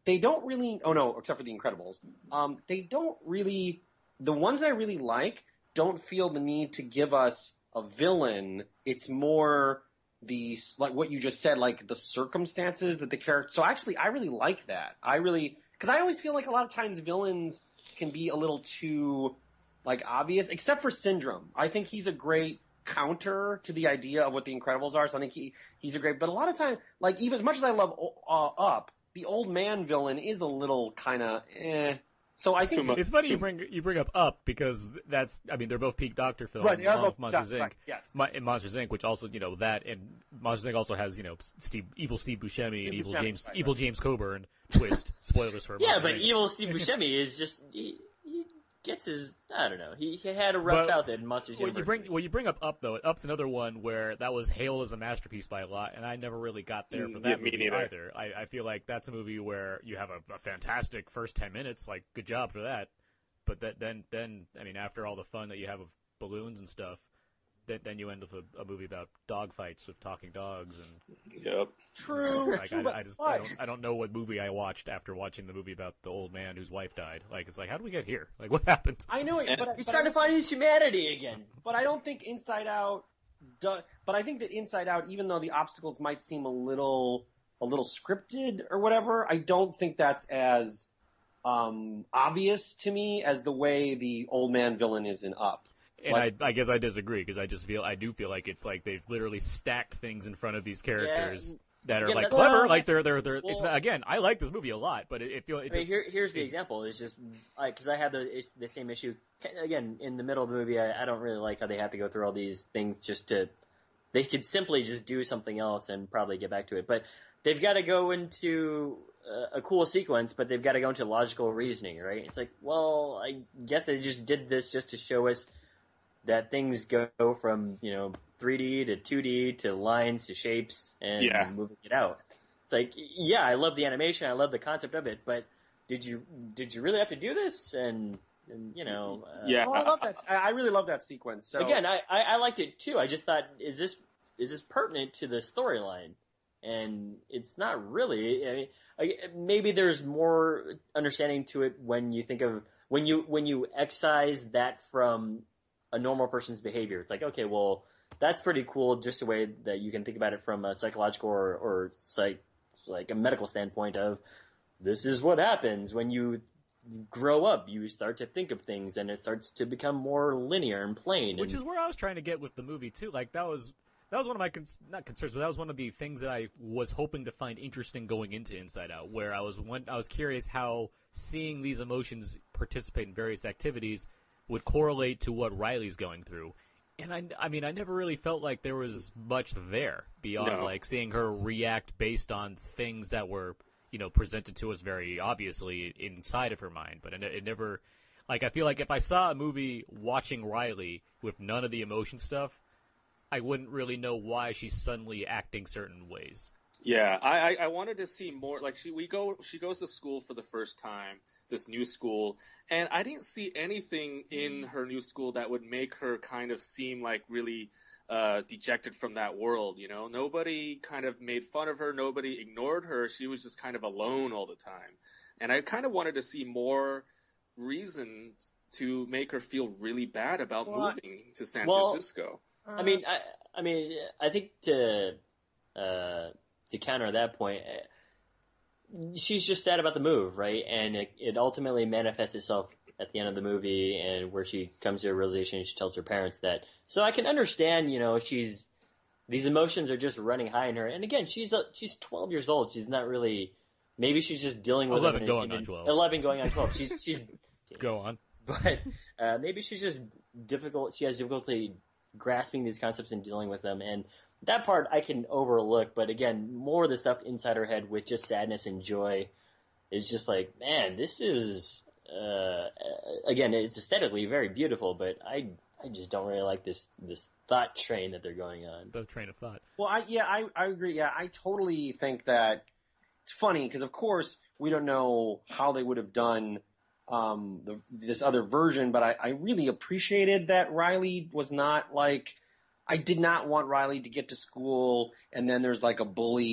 they don't really. Oh no, except for The Incredibles. They don't really. The ones that I really like don't feel the need to give us a villain. It's more like what you just said, like the circumstances that the character. So actually, I really like that. Because I always feel like a lot of times villains can be a little too like obvious, except for Syndrome. I think he's a great counter to the idea of what The Incredibles are. So I think he's a great. But a lot of time, like even as much as I love Up, the old man villain is a little kind of eh. So I think it's funny you bring up because they're both Peak Doctor films, right? They are both Monsters Inc. Right, yes, and Monsters Inc. Which also that and Monsters Inc. also has evil Steve Buscemi and evil James Coburn twist. Spoilers for yeah, Monsters but Inc. evil Steve Buscemi is just he gets his I don't know he had a rough childhood in Monsters University. You bring up though. Up's another one where that was hailed as a masterpiece by a lot, and I never really got there for that movie either. I feel like that's a movie where you have a fantastic first 10 minutes, like good job for that, but then I mean after all the fun that you have of balloons and stuff, then you end up a movie about dog fights with talking dogs and yep. True. Like, I don't know what movie I watched after watching the movie about the old man whose wife died. Like it's like how do we get here? Like what happened? I know it, but he's trying to find his humanity again. But I don't think Inside Out. But I think that Inside Out, even though the obstacles might seem a little scripted or whatever, I don't think that's as obvious to me as the way the old man villain is in Up. And I guess I disagree because I do feel like it's like they've literally stacked things in front of these characters that are like clever. Like they're. It's not, again, I like this movie a lot, but here's the example. It's just because I have the same issue again in the middle of the movie. I don't really like how they have to go through all these things just to. They could simply just do something else and probably get back to it, but they've got to go into a cool sequence, but they've got to go into logical reasoning, right? It's like, well, I guess they just did this just to show us that things go from 3D to 2D to lines to shapes and moving it out. It's like, yeah, I love the animation, I love the concept of it, but did you really have to do this? And I love that. I really love that sequence. So again, I liked it too. I just thought, is this pertinent to the storyline? And it's not really. I mean, maybe there's more understanding to it when you think of when you excise that from a normal person's behavior. It's like, okay, well, that's pretty cool, just the way that you can think about it from a psychological or like a medical standpoint of this is what happens when you grow up. You start to think of things, and it starts to become more linear and plain. Which is where I was trying to get with the movie too. Like that was one of my not concerns, but that was one of the things that I was hoping to find interesting going into Inside Out, where I was curious how seeing these emotions participate in various activities would correlate to what Riley's going through. And I mean, I never really felt like there was much there beyond like seeing her react based on things that were, presented to us very obviously inside of her mind. But it never, like, I feel like if I saw a movie watching Riley with none of the emotion stuff, I wouldn't really know why she's suddenly acting certain ways. Yeah, I wanted to see more. Like she goes to school for the first time, this new school, and I didn't see anything in her new school that would make her kind of seem like really dejected from that world. Nobody kind of made fun of her, nobody ignored her. She was just kind of alone all the time, and I kind of wanted to see more reason to make her feel really bad about moving to San Francisco. I mean, I think to counter that point, she's just sad about the move, right? And it ultimately manifests itself at the end of the movie, and where she comes to a realization, and she tells her parents that. So I can understand, these emotions are just running high in her. And again, she's 12 years old. She's not really. Maybe she's just dealing with 11 going on 12. 11 going on 12. She's go on. But maybe she's just difficult. She has difficulty grasping these concepts and dealing with them, and that part I can overlook. But again, more of the stuff inside her head with just sadness and joy is just like, man, this is again, it's aesthetically very beautiful, but I just don't really like this thought train that they're going on. The train of thought. Well, I agree. Yeah, I totally think that it's funny because, of course, we don't know how they would have done this other version, but I really appreciated that Riley was not like. I did not want Riley to get to school and then there's like a bully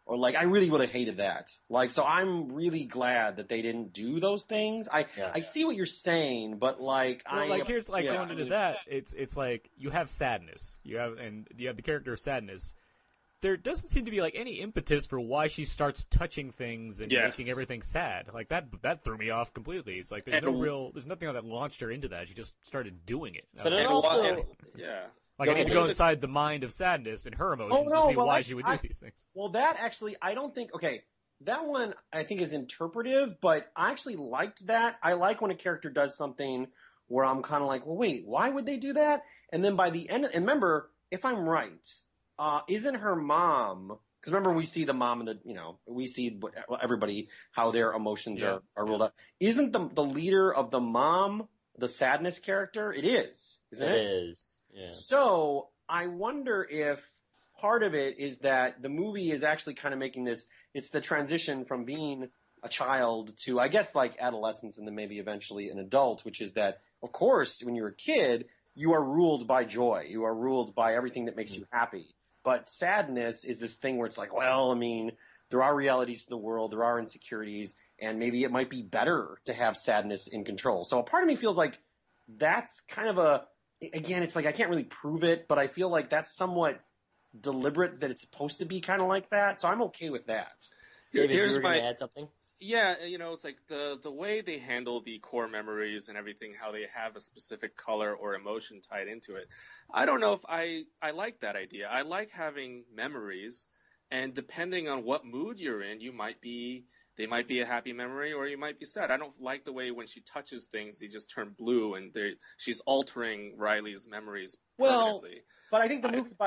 or like I really would have hated that. Like, so I'm really glad that they didn't do those things. I see what you're saying, but like, here's like going into that. It's like you have sadness. You have the character of sadness. There doesn't seem to be like any impetus for why she starts touching things and making everything sad. Like that threw me off completely. It's like there's nothing that launched her into that. She just started doing it. But it also, like I need to go inside the mind of sadness and her emotions to see why she would do these things. Well, that actually, I don't think. Okay, that one I think is interpretive, but I actually liked that. I like when a character does something where I'm kind of like, well, wait, why would they do that? And then by the end, and remember, if I'm right. Isn't her mom? Because remember, we see the mom and we see everybody how their emotions are ruled out. Isn't the leader of the mom the sadness character? It is, isn't it? It is. Yeah. So I wonder if part of it is that the movie is actually kind of making this. It's the transition from being a child to, I guess, like adolescence, and then maybe eventually an adult. Which is that, of course, when you're a kid, you are ruled by joy. You are ruled by everything that makes you happy. But sadness is this thing where it's like, well, I mean, there are realities to the world, there are insecurities, and maybe it might be better to have sadness in control. So a part of me feels like that's kind of again, it's like I can't really prove it, but I feel like that's somewhat deliberate that it's supposed to be kind of like that. So I'm okay with that. David, you were going to add something? Yeah, it's like the way they handle the core memories and everything, how they have a specific color or emotion tied into it. I don't know if I like that idea. I like having memories, and depending on what mood you're in, they might be a happy memory or you might be sad. I don't like the way when she touches things, they just turn blue and she's altering Riley's memories permanently. But I think the movie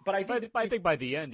I think by the end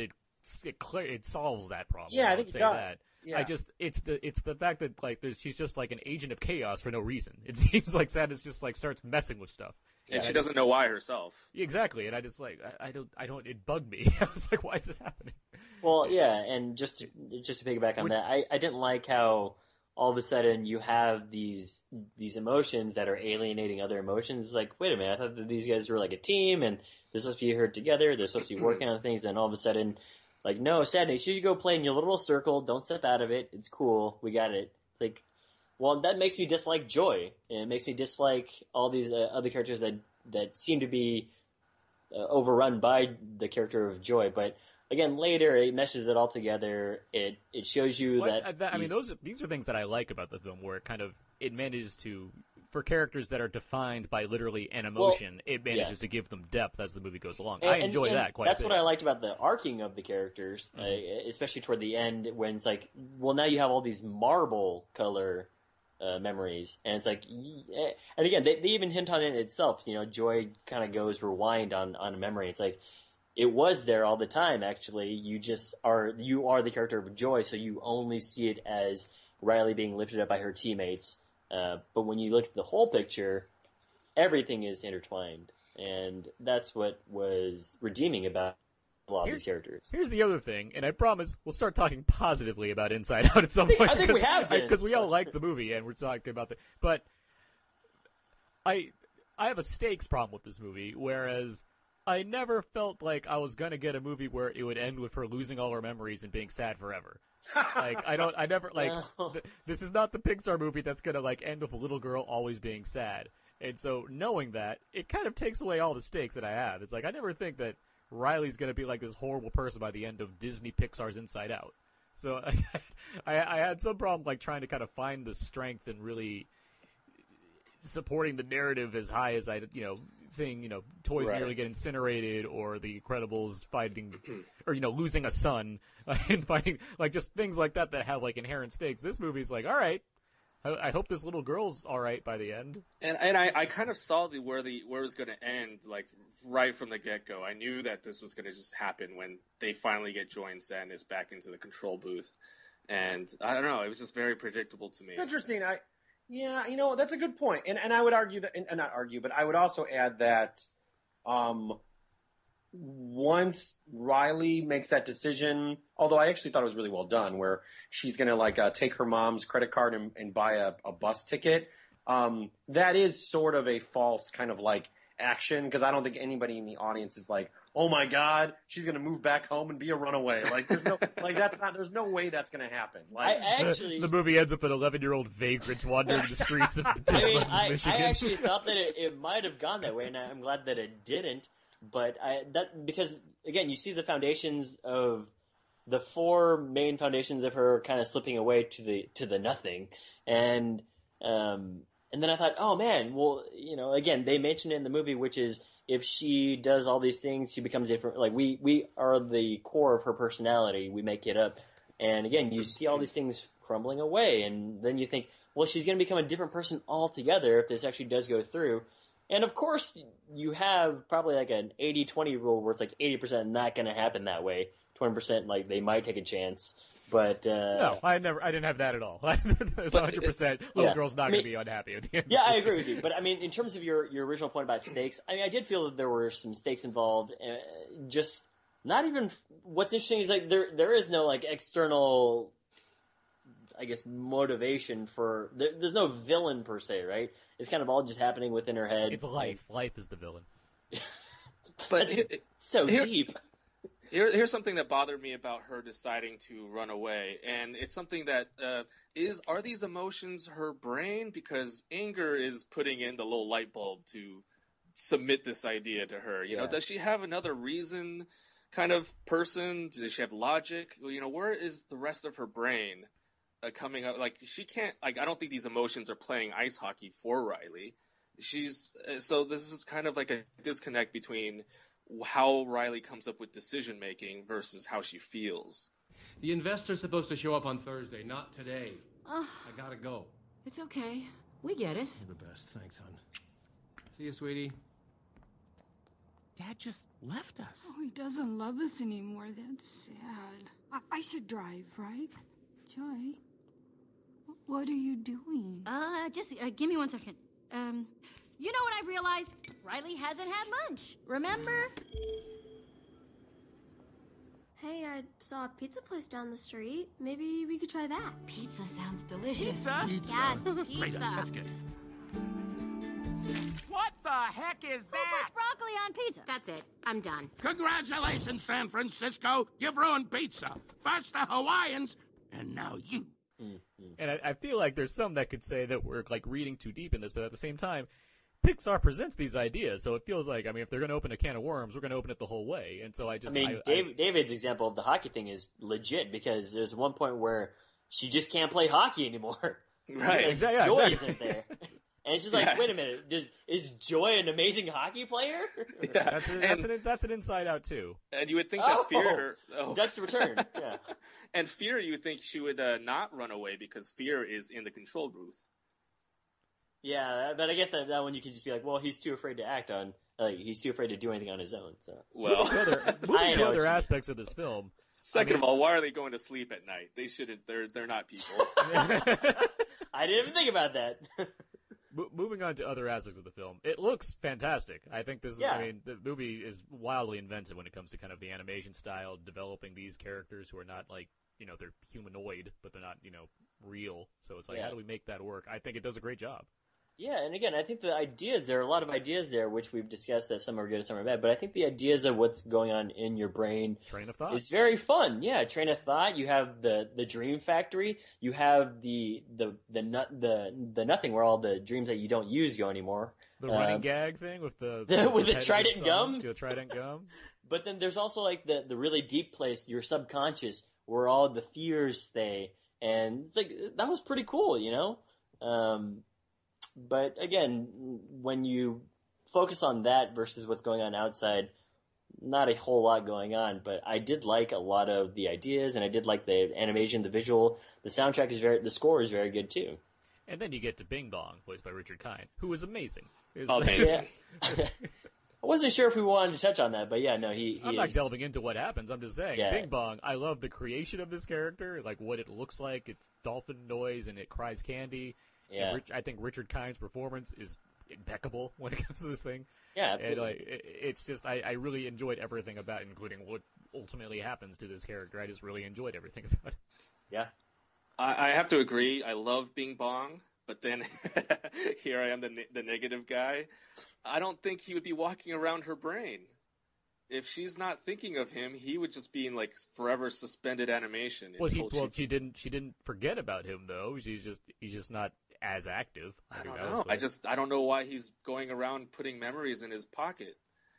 it solves that problem. Yeah, I think it does. That. Yeah. It's the fact that like she's just like an agent of chaos for no reason. It seems like Sadness just like starts messing with stuff. And she doesn't know why herself. Exactly, and I just like I don't it bugged me. I was like, why is this happening? Well, yeah, and just to piggyback on that, I didn't like how all of a sudden you have these emotions that are alienating other emotions. It's like, wait a minute, I thought that these guys were like a team and they're supposed to be here together, they're supposed to be working on things, and all of a sudden, like, no, Sadness, you should go play in your little circle, don't step out of it, it's cool, we got it. It's like, well, that makes me dislike Joy, and it makes me dislike all these other characters that seem to be overrun by the character of Joy, but again, later it meshes it all together. It shows you these are things that I like about the film, where it manages to, for characters that are defined by literally an emotion, it manages to give them depth as the movie goes along. I enjoy that quite a bit. That's what I liked about the arcing of the characters, especially toward the end, when it's like, well, now you have all these marble color memories, and it's like, and again, they even hint on it itself. Joy kind of goes rewind on a memory. It's like, it was there all the time, actually. You are the character of Joy, so you only see it as Riley being lifted up by her teammates. But when you look at the whole picture, everything is intertwined. And that's what was redeeming about a lot of these characters. Here's the other thing, and I promise we'll start talking positively about Inside Out at some point. I think we have been. Because we all like the movie, and we're talking about the... But I have a stakes problem with this movie, whereas I never felt like I was gonna get a movie where it would end with her losing all her memories and being sad forever. This is not the Pixar movie that's gonna like end with a little girl always being sad. And so knowing that, it kind of takes away all the stakes that I have. It's like, I never think that Riley's gonna be like this horrible person by the end of Disney Pixar's Inside Out. So I had some problem like trying to kind of find the strength and really supporting the narrative as high as seeing, toys nearly get incinerated, or the Incredibles fighting, or, losing a son, and fighting, like, just things like that have, like, inherent stakes. This movie's like, all right, I hope this little girl's all right by the end. And I kind of saw where it was going to end, like, right from the get-go. I knew that this was going to just happen when they finally get Joy and Sadness back into the control booth. And I don't know, it was just very predictable to me. It's interesting. Yeah, that's a good point. And I would argue that, and not argue, but I would also add that once Riley makes that decision, although I actually thought it was really well done, where she's going to take her mom's credit card and buy a bus ticket, that is sort of a false kind of like action, because I don't think anybody in the audience is like, oh my god, she's gonna move back home and be a runaway. Like there's no there's no way that's gonna happen. Like I actually the movie ends up an 11-year-old vagrant wandering the streets of Michigan. I actually thought that it might have gone that way, and I'm glad that it didn't. But because again, you see the foundations of the 4 main foundations of her kind of slipping away to the nothing, and then I thought, oh man, well, again, they mentioned it in the movie, which is if she does all these things, she becomes different. Like we are the core of her personality. We make it up. And again, you see all these things crumbling away, and then you think, well, she's going to become a different person altogether if this actually does go through. And of course, you have probably like an 80-20 rule where it's like 80% not going to happen that way. 20% like they might take a chance. But no, I didn't have that at all. There's 100% little girl's not going to be unhappy at the end. Yeah, I agree with you. But I mean, in terms of your original point about stakes, I mean, I did feel that there were some stakes involved. Just not even. What's interesting is like there is no like external, I guess, motivation for. There's no villain per se, right? It's kind of all just happening within her head. It's life. Life is the villain. But so deep. Here's something that bothered me about her deciding to run away, and it's something that are these emotions her brain? Because Inger is putting in the little light bulb to submit this idea to her. You know, does she have another reason, kind of person? Does she have logic? Where is the rest of her brain coming up? Like she can't. Like I don't think these emotions are playing ice hockey for Riley. So this is kind of like a disconnect between how Riley comes up with decision making versus how she feels. The investor's supposed to show up on Thursday, not today. I gotta go. It's okay. We get it. You're the best. Thanks, hon. See you, sweetie. Dad just left us. Oh, he doesn't love us anymore. That's sad. I should drive, right? Joy, what are you doing? Just give me 1 second. You know what I've realized? Riley hasn't had lunch. Remember? Hey, I saw a pizza place down the street. Maybe we could try that. Pizza sounds delicious. Pizza? Yes, pizza. Right on. That's good. What the heck is Who puts broccoli on pizza? That's it. I'm done. Congratulations, San Francisco. You've ruined pizza. First the Hawaiians, and now you. And I feel like there's some that could say that we're like reading too deep in this, but at the same time, Pixar presents these ideas, so it feels like, I mean, if they're going to open a can of worms, we're going to open it the whole way. And so David's example of the hockey thing is legit because there's one point where she just can't play hockey anymore. Right. Exactly. Joy isn't there. And it's just like, wait a minute, is Joy an amazing hockey player? Yeah. That's an inside out too. And you would think that Fear... Ducks return, yeah. And Fear, you would think she would not run away because Fear is in the control booth. Yeah, but I guess that one you can just be like, well, he's too afraid to act on, he's too afraid to do anything on his own. So, well, moving to other aspects of this film. Second of all, why are they going to sleep at night? They shouldn't. They're not people. I didn't even think about that. Moving on to other aspects of the film, it looks fantastic. I think this is, I mean, the movie is wildly inventive when it comes to kind of the animation style, developing these characters who are not like, they're humanoid, but they're not, real. So it's like, how do we make that work? I think it does a great job. Yeah, and again, I think there are a lot of ideas there, which we've discussed that some are good and some are bad, but I think the ideas of what's going on in your brain train of thought. It's very fun. Yeah, train of thought. You have the dream factory. You have the nothing where all the dreams that you don't use go anymore. The running gag thing with the Trident gum. The Trident gum. But then there's also like the really deep place, your subconscious, where all the fears stay, and it's like that was pretty cool, But again, when you focus on that versus what's going on outside, not a whole lot going on. But I did like a lot of the ideas, and I did like the animation, the visual. The soundtrack the score is very good too. And then you get to Bing Bong, voiced by Richard Kind, who was amazing. Amazing. Yeah. I wasn't sure if we wanted to touch on that, but yeah, no, I'm not delving into what happens. I'm just saying, Bing Bong. I love the creation of this character, like what it looks like. It's dolphin noise and it cries candy. Yeah. I think Richard Kind's performance is impeccable when it comes to this thing. Yeah, absolutely. And, it's just, I really enjoyed everything about it, including what ultimately happens to this character. I just really enjoyed everything about it. Yeah. I have to agree. I love Bing Bong. but then here I am, the negative guy. I don't think he would be walking around her brain. If she's not thinking of him, he would just be in like forever suspended animation. She didn't forget about him though. He's just not as active. I don't know. I don't know why he's going around putting memories in his pocket.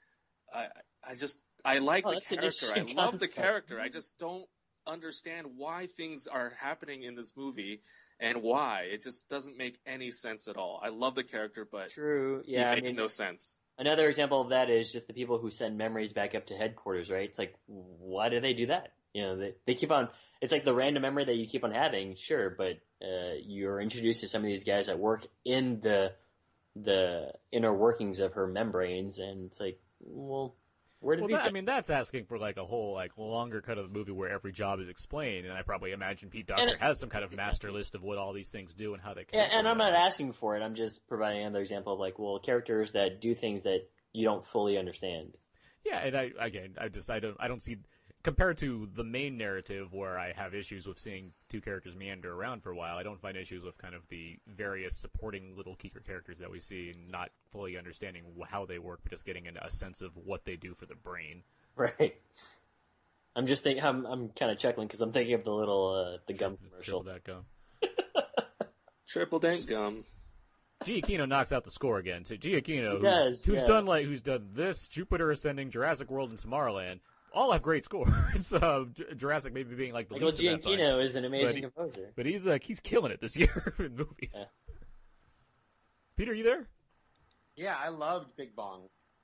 I like the character. I love the character. I just don't understand why things are happening in this movie and why. It just doesn't make any sense at all. I love the character, but he makes no sense. Another example of that is just the people who send memories back up to headquarters, right? It's like, why do they do that? You know, they keep on, it's like the random memory that you keep on having, sure, but you're introduced to some of these guys that work in the inner workings of her membranes, and it's like, well, where did these guys... I mean, that's asking for like a whole like longer cut of the movie where every job is explained, and I probably imagine Pete Docter has some kind of master list of what all these things do and how they. Yeah, and I'm not asking for it. I'm just providing another example of like, well, characters that do things that you don't fully understand. Yeah, and I don't see, compared to the main narrative where I have issues with seeing two characters meander around for a while, I don't find issues with kind of the various supporting little key characters that we see and not fully understanding how they work, but just getting a sense of what they do for the brain. Right. I'm just thinking, I'm kind of chuckling because I'm thinking of the little, the gum commercial. Triple that gum. Triple dank gum. Giacchino knocks out the score again. So Giacchino, who's done this, Jupiter Ascending, Jurassic World, and Tomorrowland, all have great scores. Jurassic maybe being like the least of that bunch. Giacchino is an amazing composer. But he's killing it this year in movies. Yeah. Peter, are you there? Yeah, I loved Big Bong.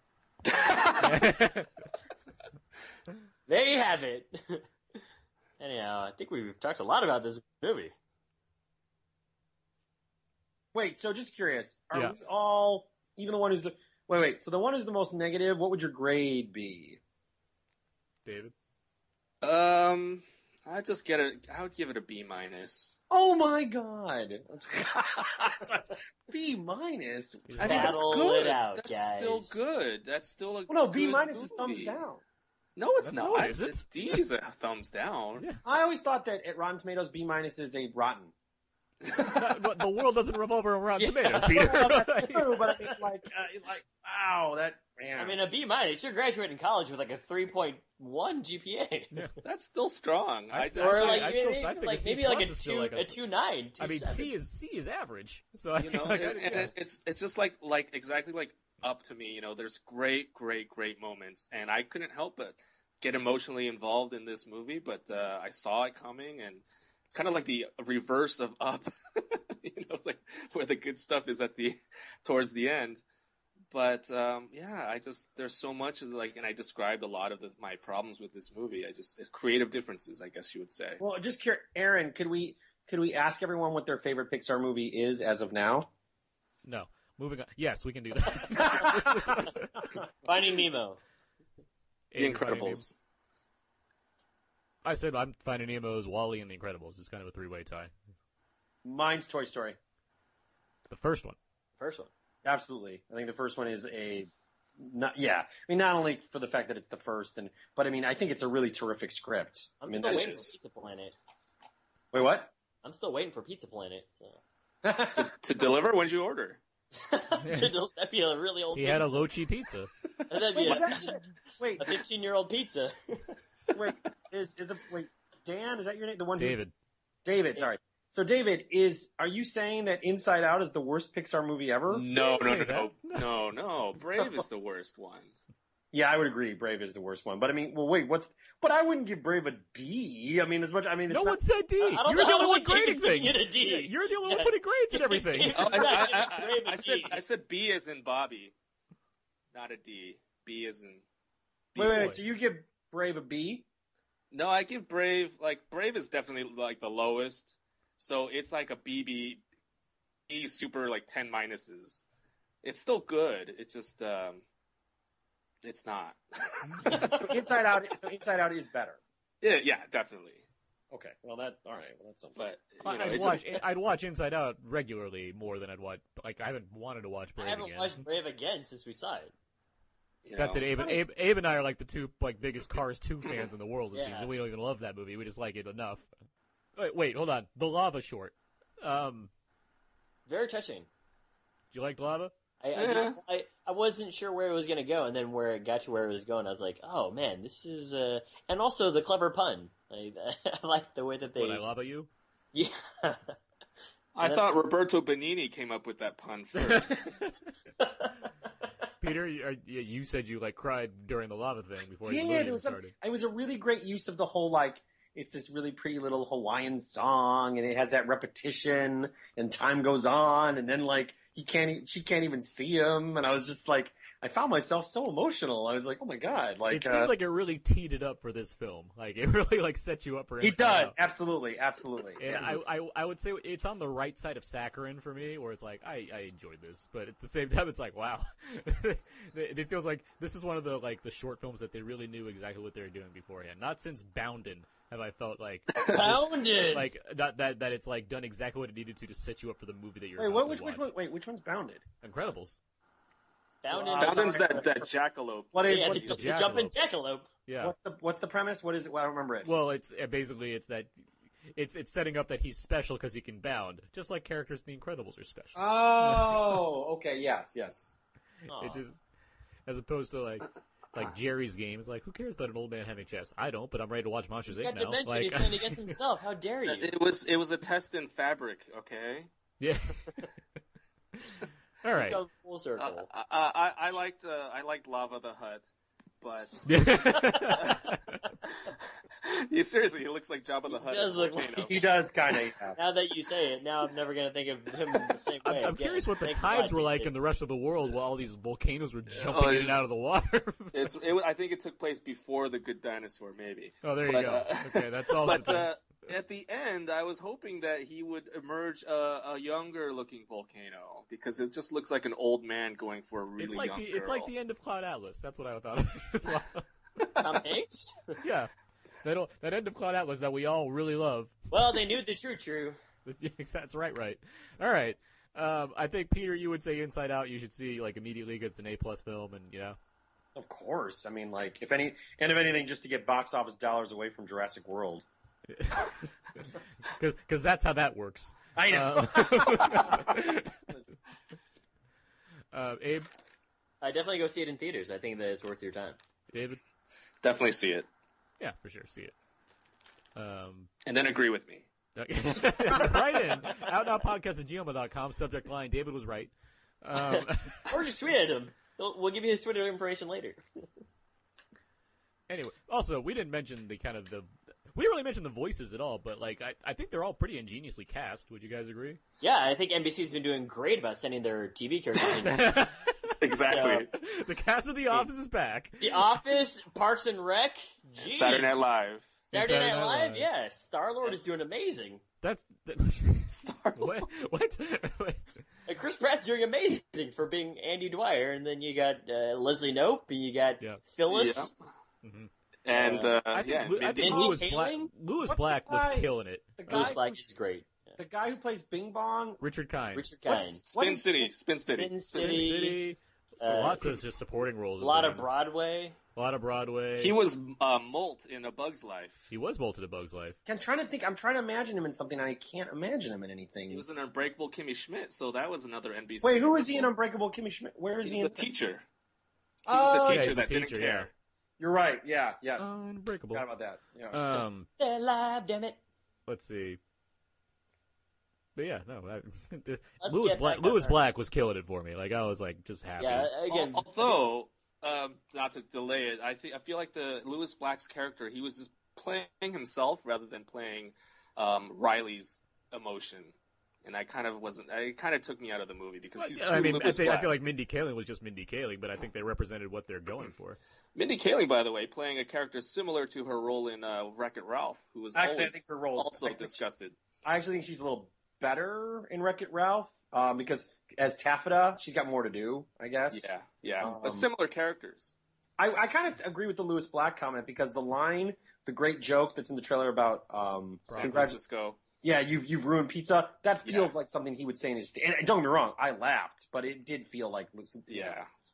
There you have it. Anyhow, I think we've talked a lot about this movie. Wait, so just curious, are we all, even the one who's so the one who's the most negative, what would your grade be? David? I would give it a B-. Oh my god. B-. I mean, that's good. That's still good. That's still a no, B- is thumbs down. No, it's not. No, is it? D is a thumbs down. Yeah. I always thought that at Rotten Tomatoes, B- is a rotten. The world doesn't revolve around Rotten Tomatoes, Peter. Well, that's true, but I mean, wow, that man. I mean, a B-. You're graduating college with like a 3.1 GPA. Yeah. That's still strong. I think maybe like a 2.9. I mean, C is average. So it's just like exactly like Up to me. You know, there's great moments, and I couldn't help but get emotionally involved in this movie. But I saw it coming, and it's kind of like the reverse of Up. It's like where the good stuff is towards the end. But there's so much and I described a lot of my problems with this movie. It's creative differences, I guess you would say. Well, just curious, Aaron, could we ask everyone what their favorite Pixar movie is as of now? No. Moving on. Yes, we can do that. Finding Nemo. The Incredibles. I said I'm Finding Nemo's Wall-E and The Incredibles. It's kind of a three-way tie. Mine's Toy Story. The first one. Absolutely. I think the first one is not only for the fact that it's the first, but I mean, I think it's a really terrific script. I'm still waiting for Pizza Planet. Wait, what? I'm still waiting for Pizza Planet. So. to deliver? When'd you order? That'd be a really old He pizza. had a Lochi pizza. That'd be a 15-year-old pizza. Wait, Dan, is that your name? The one David. David, sorry. So, David, are you saying that Inside Out is the worst Pixar movie ever? No. Brave is the worst one. Yeah, I would agree. Brave is the worst one. But I mean, but I wouldn't give Brave a D. I mean, no one said D. You're the only one grading things. You're the only one putting grades in everything. I said B as in Bobby, not a D. B as in. Wait. So you give Brave a B? No, I give Brave is definitely like the lowest. So it's like a BB, super like 10 minuses. It's still good. It's just, it's not. Inside Out is better. Yeah, definitely. Okay. Well, all right. Well, that's something. But I'd watch Inside Out regularly more than I'd watch. Like I haven't wanted to watch Brave again. I haven't watched Brave again since we saw it. That's it. Abe and I are like the two biggest Cars 2 fans in the world. It seems, and we don't even love that movie. We just like it enough. Wait, hold on. The Lava Short. Very touching. You liked Lava? I wasn't sure where it was going to go, and then where it got to where it was going, I was like, oh man, this is and also the clever pun. I like the way that they. Would I lava you? Yeah. I thought Roberto Benigni came up with that pun first. Peter, you said you like cried during the lava thing before you started. It was a really great use of the whole like. It's this really pretty little Hawaiian song, and it has that repetition, and time goes on, and then like she can't even see him, and I was just like, I found myself so emotional. I was like, oh my god! Like it seemed like it really teed it up for this film. Like it really like set you up for. It does, absolutely. And yeah. I would say it's on the right side of saccharin for me, where it's like I enjoyed this, but at the same time, it's like wow, it feels like this is one of the short films that they really knew exactly what they were doing beforehand. Not since Boundin' have I felt like Bounded, like that it's like done exactly what it needed to set you up for the movie that you're. Which one's Bounded? Incredibles. Boundin's that jackalope. What is the jumping jackalope? Yeah. What's the premise? What is it? Well, I don't remember it. Well, it's basically that it's setting up that he's special because he can bound, just like characters in The Incredibles are special. Oh, okay, yes. It just as opposed to like Jerry's Game. It's like, who cares about an old man having chest? I don't, but I'm ready to watch Monsters Inc. now. Like, he's playing against himself. How dare you? It was a test in fabric, okay? Yeah. All right. Full circle. I liked Lava the Hutt, but seriously, he looks like Jabba the Hutt. He does kind of. Yeah. Now that you say it, now I'm never going to think of him in the same way. I'm curious what the tides were like in the rest of the world while all these volcanoes were jumping in and out of the water. I think it took place before The Good Dinosaur, maybe. Oh, there you go. Okay, that's all. But at the end, I was hoping that he would emerge a younger-looking volcano, because it just looks like an old man going for a really young girl. It's like the end of Cloud Atlas. That's what I thought. Tom Hanks? Yeah. That end of Cloud Atlas that we all really love. Well, they knew the true. That's right. All right. I think, Peter, you would say Inside Out you should see, like, immediately because it's an A+ film, and, you know. Of course. I mean, like, if anything, just to get box office dollars away from Jurassic World. Because that's how that works. I know. Abe? I definitely go see it in theaters. I think that it's worth your time. David? Definitely see it. Yeah, for sure. See it. And then agree with me. Right in. outnowpodcast@gmail.com. Subject line, David was right. Or just tweet at him. We'll give you his Twitter information later. Anyway, also, we didn't mention we didn't really mention the voices at all, but like I think they're all pretty ingeniously cast. Would you guys agree? Yeah, I think NBC's been doing great about sending their TV characters in. Exactly. So, the cast of The Office is back. The Office, Parks and Rec, Saturday Night Live. Saturday Night Live, yeah. Star-Lord is doing amazing. Star-Lord. What? And Chris Pratt's doing amazing for being Andy Dwyer, and then you got Leslie Knope, and you got Phyllis. Yeah. Mm-hmm. And I think Louis Black was killing it. Louis Black is great. The guy who plays Bing Bong, Richard Kind. Spin City. Lots of just supporting roles. A lot of Broadway. He was Molt in A Bug's Life. He was Molt in A Bug's Life. I'm trying to imagine him in something, and I can't imagine him in anything. He was in Unbreakable Kimmy Schmidt, so that was another NBC. Wait, who is he in Unbreakable Kimmy Schmidt? Where is he? He was the teacher. He was the teacher that didn't care. Yeah. You're right. Yeah. Yes. Unbreakable. Forgot about that. Yeah. They're alive, damn it. Let's see. But yeah, no. Louis Black was killing it for me. Like I was like just happy. Yeah. Again, although not to delay it, I feel like the Louis Black's character, he was just playing himself rather than playing Riley's emotion. And I kind of wasn't. It kind of took me out of the movie because he's too Louis Black. I feel like Mindy Kaling was just Mindy Kaling, but I think they represented what they're going for. Mindy Kaling, by the way, playing a character similar to her role in Wreck-It Ralph, who was also disgusted. I actually think she's a little better in Wreck-It Ralph because as Taffeta, she's got more to do, I guess. Yeah. But similar characters. I kind of agree with the Louis Black comment because the great joke that's in the trailer about San Francisco. Yeah, you've ruined pizza. That feels like something he would say in his. And don't get me wrong, I laughed, but it did feel like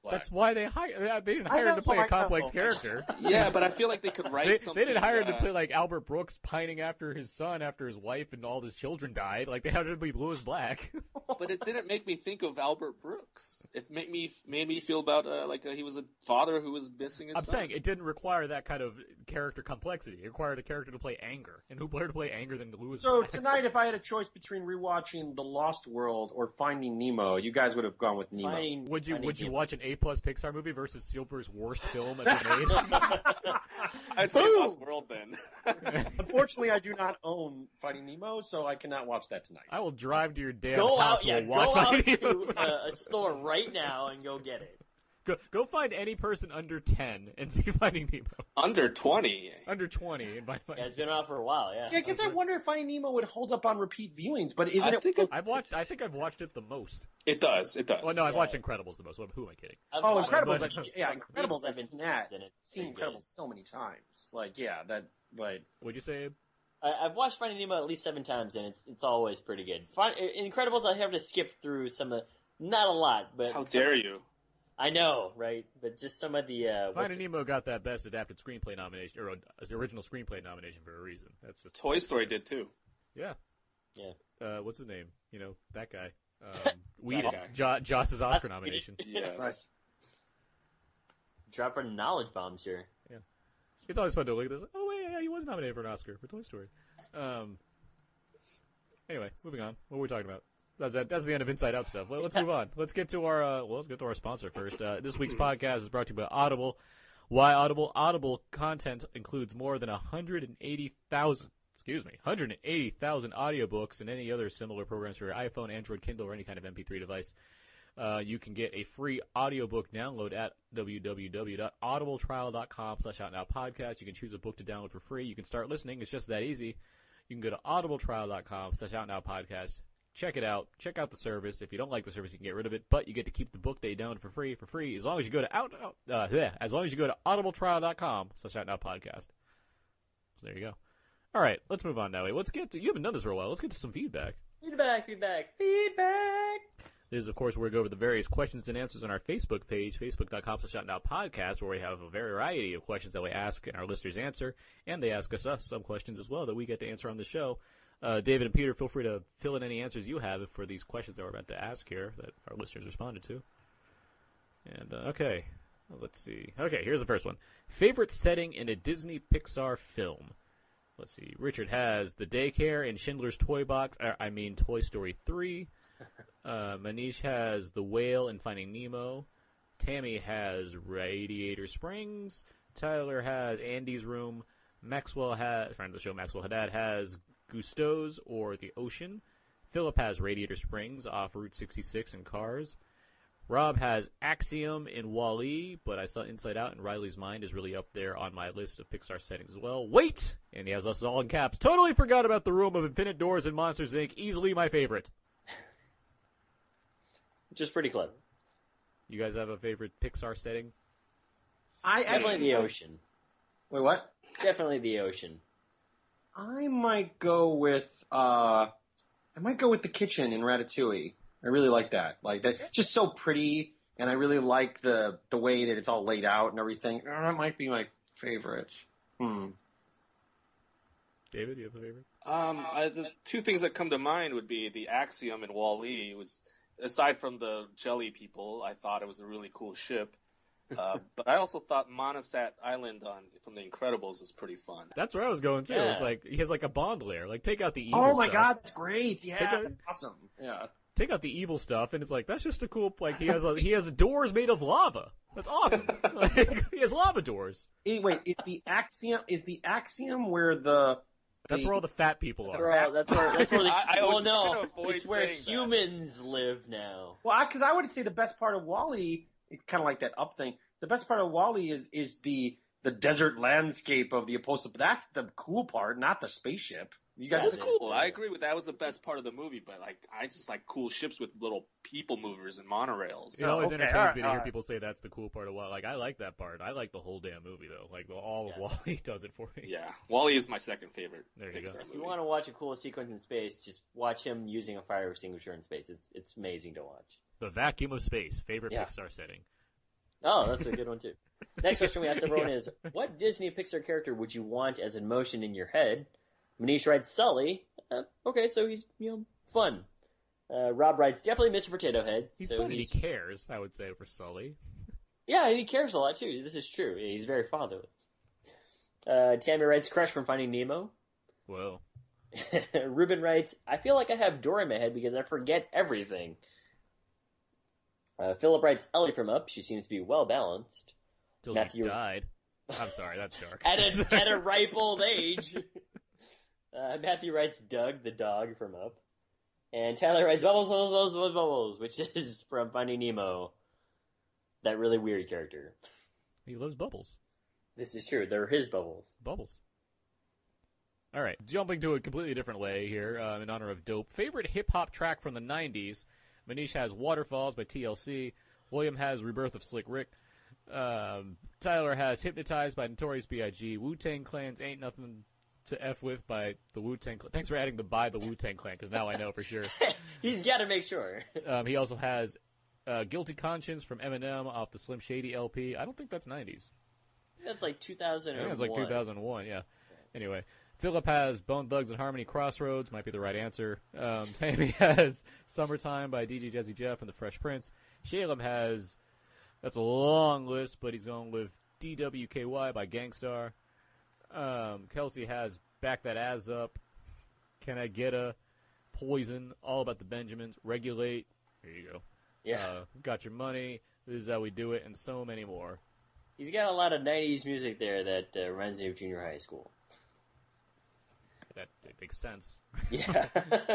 That's why they didn't hire him to play a complex character. Yeah, but I feel like they could write something. They didn't hire him to play like Albert Brooks pining after his son after his wife and all his children died. Like they had him to be blue as black. But it didn't make me think of Albert Brooks. It made me feel about he was a father who was missing his son. I'm saying it didn't require that kind of character complexity. It required a character to play anger. And who better to play anger than Lewis? So tonight, if I had a choice between rewatching The Lost World or Finding Nemo, you guys would have gone with Nemo. Would you watch an A+ Pixar movie versus Spielberg's worst film ever made? I'd say Lost World then. Unfortunately, I do not own Finding Nemo, so I cannot watch that tonight. I will drive to your damn Go house out, and watch go out Finding to Nemo. a store right now and go get it. Go find any person under 10 and see Finding Nemo. Under 20? Under 20. And it's been out for a while, yeah. See, I guess I wonder if Finding Nemo would hold up on repeat viewings, but isn't it? I think I've watched it the most. It does. Well, no, I've watched Incredibles the most. Who am I kidding? Incredibles! Incredibles. I've seen Incredibles so many times. What'd you say, Abe? I've watched Finding Nemo at least 7 times, and it's always pretty good. Incredibles, I have to skip through some of, not a lot, but how dare you? I know, right? But just some of the Finding Nemo got that best adapted screenplay nomination or the original screenplay nomination for a reason. That's just Toy Story did too. Yeah. What's his name? You know that guy. Whedon. Joss's Oscar nomination. Yes. Right. Dropping knowledge bombs here. Yeah. It's always fun to look at this. Oh wait, yeah, he was nominated for an Oscar for Toy Story. Anyway, moving on. What were we talking about? That's the end of Inside Out stuff. Let's move on. Let's get to our sponsor first. This week's podcast is brought to you by Audible. Why Audible? Audible content includes more than 180,000 audiobooks and any other similar programs for your iPhone, Android, Kindle, or any kind of MP3 device. You can get a free audiobook download at www.audibletrial.com/outnowpodcast. You can choose a book to download for free. You can start listening. It's just that easy. You can go to audibletrial.com/outnowpodcast. Check it out. Check out the service. If you don't like the service, you can get rid of it, but you get to keep the book that you download for free as long as you go to audibletrial.com/outnowpodcast. So there you go. All right, let's move on now. You haven't done this for a while. Let's get to some feedback. Feedback. This is, of course, where we go over the various questions and answers on our Facebook page, facebook.com/outnowpodcast, where we have a variety of questions that we ask and our listeners answer, and they ask us some questions as well that we get to answer on the show. David and Peter, feel free to fill in any answers you have for these questions that we're about to ask here that our listeners responded to. And, okay, let's see. Okay, here's the first one. Favorite setting in a Disney Pixar film? Let's see. Richard has the daycare in Schindler's Toy Story 3. Manish has the whale in Finding Nemo. Tammy has Radiator Springs. Tyler has Andy's room. Friend of the show, Maxwell Haddad, has Gusto's or the ocean. Philip has Radiator Springs off Route 66 in Cars. Rob has Axiom in Wall-E, but I saw Inside Out and Riley's Mind is really up there on my list of Pixar settings as well. Wait! And he has us all in caps. Totally forgot about the Room of Infinite Doors and Monsters, Inc. Easily my favorite. Which is pretty clever. You guys have a favorite Pixar setting? Definitely the ocean. Wait, what? Definitely the ocean. I might go with the kitchen in Ratatouille. I really like that. Like that, just so pretty, and I really like the way that it's all laid out and everything. That might be my favorite. David, you have a favorite? The two things that come to mind would be the Axiom in Wall-E. It was, aside from the jelly people, I thought it was a really cool ship. But I also thought Monosat Island from The Incredibles is pretty fun. That's where I was going too. Yeah. It's like he has like a Bond lair. Like take out the evil. Oh my stuff. God, that's great! Yeah, that's awesome. Yeah. Take out the evil stuff, and it's like that's just a cool. Like he has doors made of lava. That's awesome. Like, he has lava doors. Wait, is the Axiom where the? That's where all the fat people are. That's where it's where humans live now. Well, because I would say the best part of Wall-E, it's kind of like that Up thing. The best part of Wall-E is the desert landscape of the post. That's the cool part, not the spaceship. You guys, that's cool. I agree with that. That was the best part of the movie. But I just like cool ships with little people movers and monorails. It always entertains me to hear people say that's the cool part of Wall-E. Like I like that part. I like the whole damn movie though. Like all of Wall-E does it for me. Yeah, Wall-E is my second favorite. There you go. If you want to watch a cool sequence in space, just watch him using a fire extinguisher in space. It's amazing to watch. The Vacuum of Space, favorite Pixar setting. Oh, that's a good one too. Next question we asked everyone is, what Disney Pixar character would you want as emotion in your head? Manish writes Sully. Okay, so he's, fun. Rob writes, definitely Mr. Potato Head. He's fun and he cares, I would say, for Sully. Yeah, and he cares a lot too. This is true. He's very fatherly. Tammy writes, Crush from Finding Nemo. Whoa. Ruben writes, I feel like I have Dory in my head because I forget everything. Philip writes, Ellie from Up. She seems to be well balanced. Till Matthew she died. I'm sorry, that's dark. at a ripe old age. Matthew writes, Doug, the dog from Up. And Tyler writes, Bubbles, Bubbles, Bubbles, Bubbles, Bubbles, which is from Finding Nemo. That really weird character. He loves bubbles. This is true. They're his bubbles. Bubbles. All right, jumping to a completely different way here in honor of Dope. Favorite hip-hop track from the 90s? Manish has Waterfalls by TLC. William has Rebirth of Slick Rick. Tyler has Hypnotized by Notorious B.I.G. Wu-Tang Clan's Ain't Nothing to F With by the Wu-Tang Clan. Thanks for adding the by the Wu-Tang Clan, because now I know for sure. He's got to make sure. He also has Guilty Conscience from Eminem off the Slim Shady LP. I don't think that's 90s. That's like 2001. I think it's like 2001, yeah. Anyway, Philip has Bone Thugs and Harmony Crossroads, might be the right answer. Tammy has Summertime by DJ Jazzy Jeff and the Fresh Prince. Shalem has, that's a long list, but he's going with DWKY by Gangstar. Kelsey has Back That Ass Up, Can I Get a, Poison, All About the Benjamins, Regulate, here you go. Yeah. Got Your Money, This Is How We Do It, and so many more. He's got a lot of 90s music there that reminds me of junior high school. That makes sense. Yeah.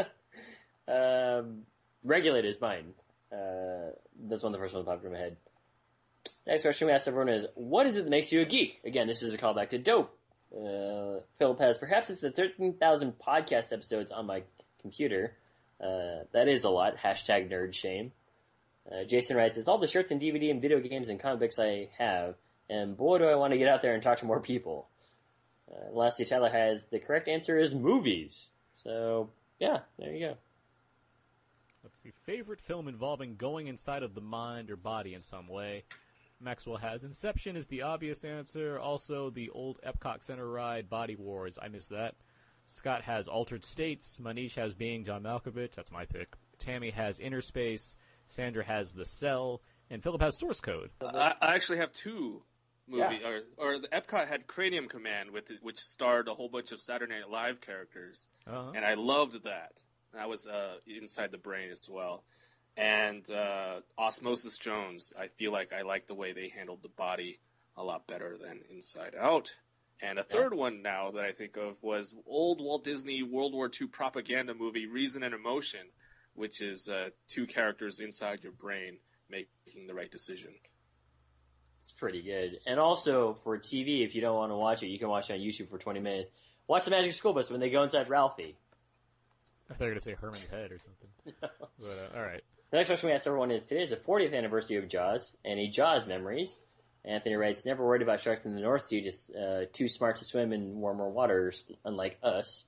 Regulate is mine. That's one of the first ones that popped in my head. Next question we asked everyone is, what is it that makes you a geek? Again, this is a callback to Dope. Philip has, perhaps it's the 13,000 podcast episodes on my computer. That is a lot. Hashtag nerd shame. Jason writes, it's all the shirts and DVD and video games and comic books I have, and boy do I want to get out there and talk to more people. Lastly, Tyler has, the correct answer is movies. So, yeah, there you go. Let's see, favorite film involving going inside of the mind or body in some way. Maxwell has Inception is the obvious answer. Also, the old Epcot Center ride, Body Wars. I missed that. Scott has Altered States. Manish has Being John Malkovich. That's my pick. Tammy has Inner Space. Sandra has The Cell. And Philip has Source Code. I actually have two movies. Yeah. Or the Epcot had Cranium Command, which starred a whole bunch of Saturday Night Live characters. Uh-huh. And I loved that. That was inside the brain as well. And Osmosis Jones, I feel like I like the way they handled the body a lot better than Inside Out. And a third one now that I think of was old Walt Disney World War II propaganda movie, Reason and Emotion, which is two characters inside your brain making the right decision. It's pretty good. And also, for TV, if you don't want to watch it, you can watch it on YouTube for 20 minutes. Watch the Magic School Bus when they go inside Ralphie. I thought you were going to say Herman's Head or something. No. But, all right. The next question we asked everyone is, today is the 40th anniversary of Jaws. Any Jaws memories? Anthony writes, never worried about sharks in the North Sea, just too smart to swim in warmer waters, unlike us.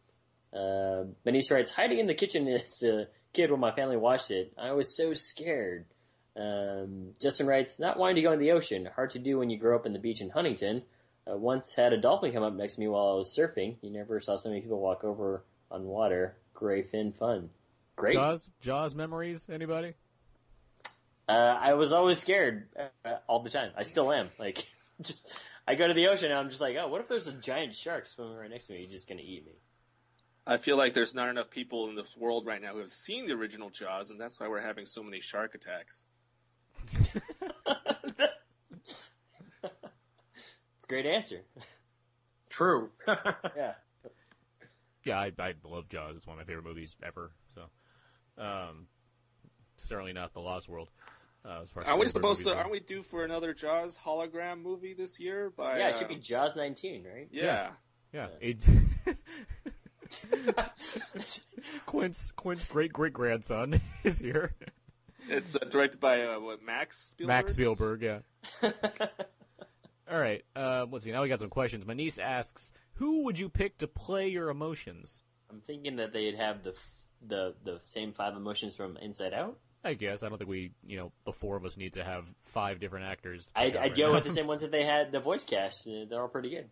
Manish writes, hiding in the kitchen as a kid when my family watched it. I was so scared. Justin writes, not wanting to go in the ocean. Hard to do when you grow up in the beach in Huntington. Once had a dolphin come up next to me while I was surfing. You never saw so many people walk over on water. Gray fin fun. Great. Jaws memories, anybody? I was always scared all the time. I still am. Like, I go to the ocean and I'm just like, oh, what if there's a giant shark swimming right next to me? He's just going to eat me. I feel like there's not enough people in this world right now who have seen the original Jaws, and that's why we're having so many shark attacks. It's a great answer. True. Yeah. Yeah, I love Jaws. It's one of my favorite movies ever. So, certainly not The Lost World. As far as aren't we due for another Jaws hologram movie this year? Yeah, it should be Jaws 19, right? Yeah. Quint's great-great-grandson is here. It's directed by, Max Spielberg? Max Spielberg, yeah. All right, let's see. Now we got some questions. Manish asks, who would you pick to play your emotions? I'm thinking that they'd have the same 5 emotions from Inside Out. I guess. I don't think we, the four of us need to have 5 different actors. I'd go with the same ones that they had the voice cast. They're all pretty good.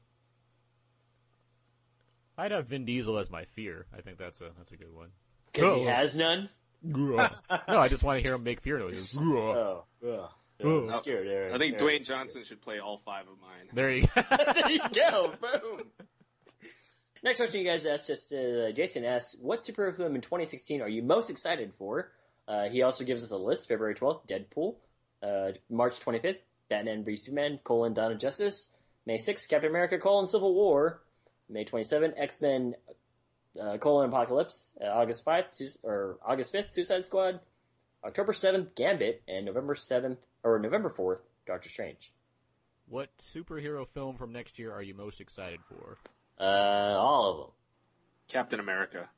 I'd have Vin Diesel as my fear. I think that's a good one. Because he has none? No, I just want to hear him make fear noises. I'm scared. I think Dwayne Johnson should play all 5 of mine. There you go. There you go. Boom. Next question you guys asked us, Jason asks, what superhero film in 2016 are you most excited for? He also gives us a list. February 12th, Deadpool. March 25th, Batman v Superman, Dawn of Justice. May 6th, Captain America, Civil War. May 27th, X-Men, Apocalypse. August 5th, Suicide Squad. October 7th, Gambit. And November 4th, Doctor Strange. What superhero film from next year are you most excited for? All of them. Captain America.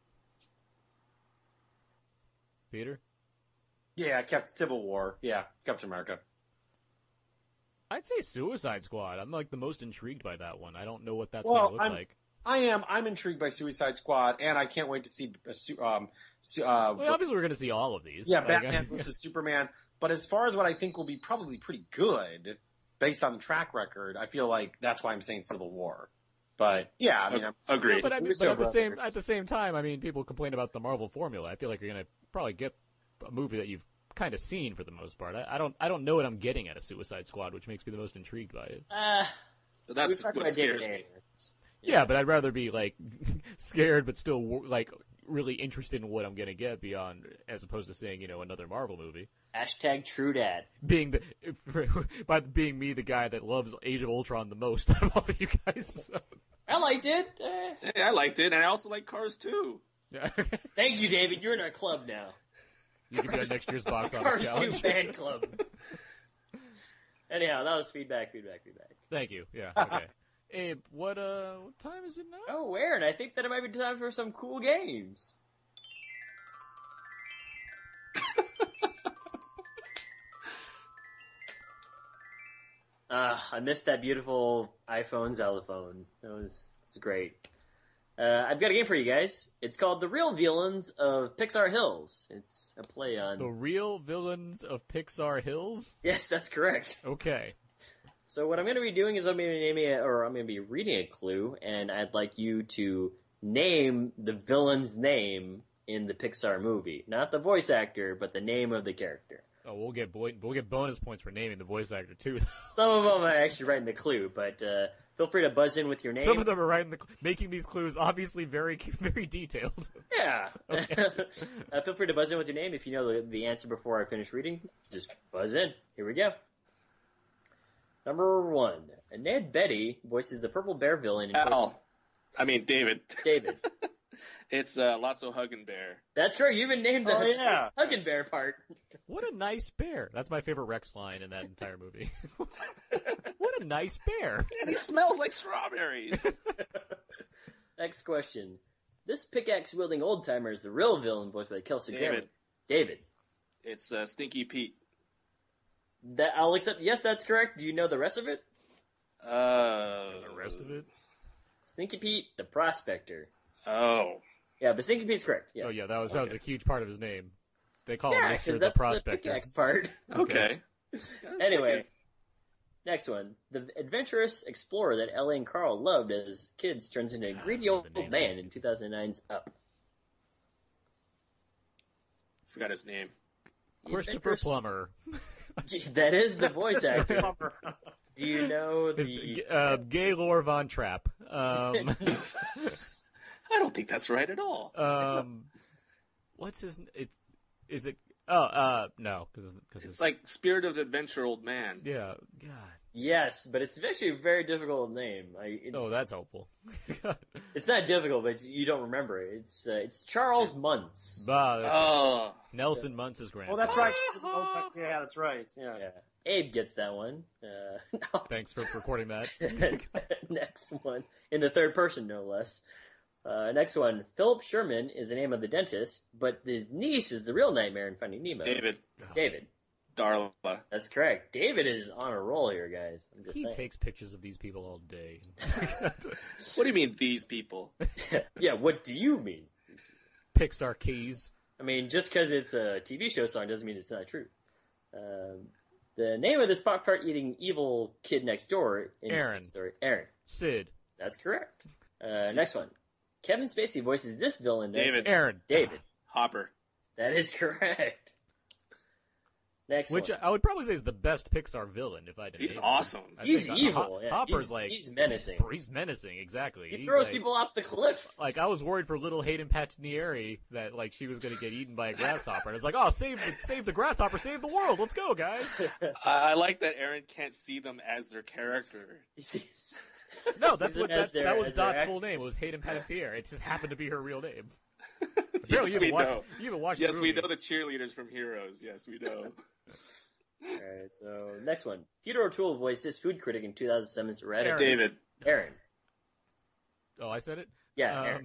Peter? Yeah, Civil War. Yeah, Captain America. I'd say Suicide Squad. I'm the most intrigued by that one. I don't know what that's going to look like. I'm intrigued by Suicide Squad, and I can't wait to see. Obviously, we're going to see all of these. Yeah, Batman versus Superman. But as far as what I think will be probably pretty good, based on the track record, I feel like that's why I'm saying Civil War. But yeah, I mean, agreed. But at the same time, people complain about the Marvel formula. I feel like you're going to probably get a movie that you've kind of seen for the most part. I don't know what I'm getting at a Suicide Squad, which makes me the most intrigued by it. That's what scares me. Yeah, but I'd rather be scared, but still really interested in what I'm gonna get beyond, as opposed to saying another Marvel movie. #TrueDad. Being me, the guy that loves Age of Ultron the most out of all of you guys. So. I liked it. Hey, I liked it, and I also like Cars 2. Thank you, David. You're in our club now. You can be on next year's box office Cars challenge. 2 fan club. Anyhow, that was feedback. Thank you. Yeah. Okay. Abe, what time is it now? Oh, Aaron, I think that it might be time for some cool games. I missed that beautiful iPhone xylophone. It's great. I've got a game for you guys. It's called The Real Villains of Pixar Hills. It's a play on... The Real Villains of Pixar Hills? Yes, that's correct. Okay. So what I'm going to be doing is I'm going to be reading a clue, and I'd like you to name the villain's name in the Pixar movie. Not the voice actor, but the name of the character. Oh, we'll get bonus points for naming the voice actor too. Some of them are actually writing the clue, but feel free to buzz in with your name. Some of them are making these clues obviously very, very detailed. Yeah. Okay. Feel free to buzz in with your name if you know the answer before I finish reading. Just buzz in. Here we go. Number 1. Ned Beatty voices the Purple Bear villain in David. David. It's Lotso Huggin' Bear. That's correct. You even named the Huggin' Bear part. What a nice bear. That's my favorite Rex line in that entire movie. What a nice bear. And he smells like strawberries. Next question. This pickaxe-wielding old-timer is the real villain voiced by Kelsey Grammer. David. It's Stinky Pete. I'll accept. Yes, that's correct. Do you know the rest of it? The rest of it? Stinky Pete, the prospector. Oh. Yeah, but Stinky Pete's correct. Yes. Oh, yeah, that was a huge part of his name. They call him Mr. the Prospector. The pickaxe part. Okay. Anyway, next one. The adventurous explorer that Ellie and Carl loved as kids turns into a greedy old man in 2009's Up. Forgot his name. Christopher Plummer. That is the voice actor. Do you know the... Gaylord Von Trapp. I don't think that's right at all. What's his... Is it... Oh, no. Cause it's like Spirit of Adventure Old Man. Yeah. God. Yes, but it's actually a very difficult name. That's helpful. It's not difficult, but you don't remember it. It's Charles Muntz. Nelson Muntz's grandson. Oh, that's right. Yeah, that's right. Yeah. Abe gets that one. Thanks for recording that. Next one. In the third person, no less. Next one. Philip Sherman is the name of the dentist, but his niece is the real Nightmare in Finding Nemo. David. Darla. That's correct. David is on a roll here, guys. I'm just saying. Takes pictures of these people all day. What do you mean, these people? Yeah, what do you mean? Pixar keys. I mean, just because it's a TV show song doesn't mean it's not true. The name of this Pop-Tart-eating evil kid next door in Aaron. Toy Story. Aaron. Sid. That's correct. Next one. Kevin Spacey voices this villain. David. Aaron. David. Hopper. That is correct. Next Which one. I would probably say is the best Pixar villain if I did. He's awesome. He's evil. Yeah. Hopper's He's menacing. He's menacing, exactly. He throws like, people off the cliff. Like, I was worried for little Hayden Panettiere that, like, she was going to get eaten by a grasshopper. And it's like, oh, save the grasshopper, save the world, let's go, guys. I like that Aaron can't see them as their character. No, that was Dot's their full name. It was Hayden Panettiere. It just happened to be her real name. Yes, we know. You even watched Yes, the we movie. know the cheerleaders from Heroes. Yes, we know. Alright, so next one. Peter O'Toole voices food critic in 2007's Red. David. Aaron. Oh, I said it? Yeah, Aaron.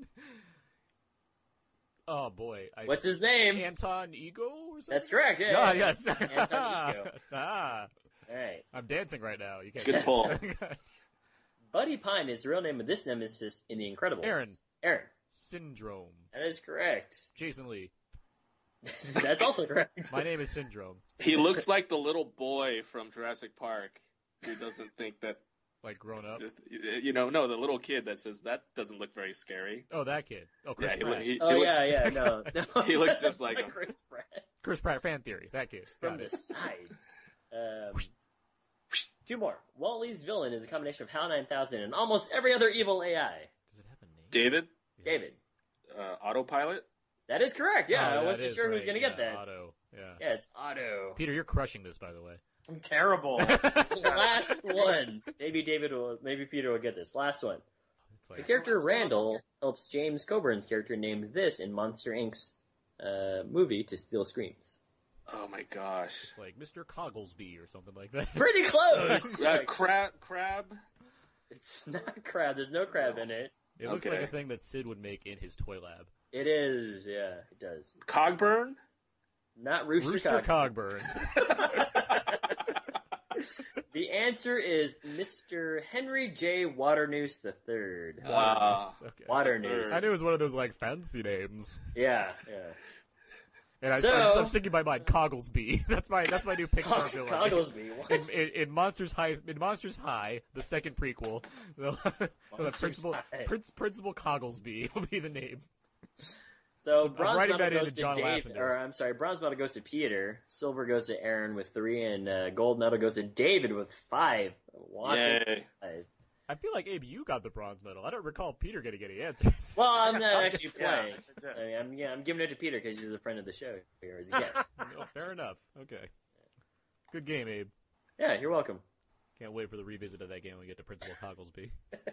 Oh, boy. What's his name? Anton Ego or something? That's correct, yeah. Yes. Anton Ego. Alright. I'm dancing right now. You can't Good pull. Buddy Pine is the real name of this nemesis in The Incredibles. Aaron. Syndrome. That is correct. Jason Lee. That's also correct. My name is Syndrome. He looks like the little boy from Jurassic Park who doesn't think that... Like grown up? No, the little kid that says, that doesn't look very scary. Oh, that kid. Oh, Chris Pratt. No. He looks just like him. Chris Pratt. Chris Pratt fan theory. That kid. From the sides. Two more. Wall-E's villain is a combination of HAL 9000 and almost every other evil AI. Does it have a name? David? David. Autopilot? That is correct, yeah. Oh, I wasn't sure who was going to get that. Otto. Yeah. Yeah, it's Otto. Peter, you're crushing this, by the way. I'm terrible. Last one. Maybe Peter will get this. Last one. The character Randall helps James Coburn's character named this in Monster Inc.'s movie to steal screams. Oh my gosh. It's like Mr. Cogglesby or something like that. Pretty close! Crab? It's not crab. There's no crab in it. It looks like a thing that Sid would make in his toy lab. It is, yeah, it does. Cogburn? Not Rooster Cogburn. The answer is Mr. Henry J. Waternoose III. Waternoose. I knew it was one of those, like, fancy names. Yeah. And I'm sticking by mine, Cogglesby. That's my new Pixar villain. Cogglesby. What? In Monsters High, the second prequel, Principal Cogglesby will be the name. So bronze medal goes to John Dave, Lasseter. bronze medal goes to Peter. Silver goes to Aaron with 3, and gold medal goes to David with 5. Yay! I feel like, Abe, you got the bronze medal. I don't recall Peter getting any answers. Well, I'm not actually playing. I'm giving it to Peter because he's a friend of the show here as a guest. Fair enough. Okay. Good game, Abe. Yeah, you're welcome. Can't wait for the revisit of that game when we get to Principal Cogglesby.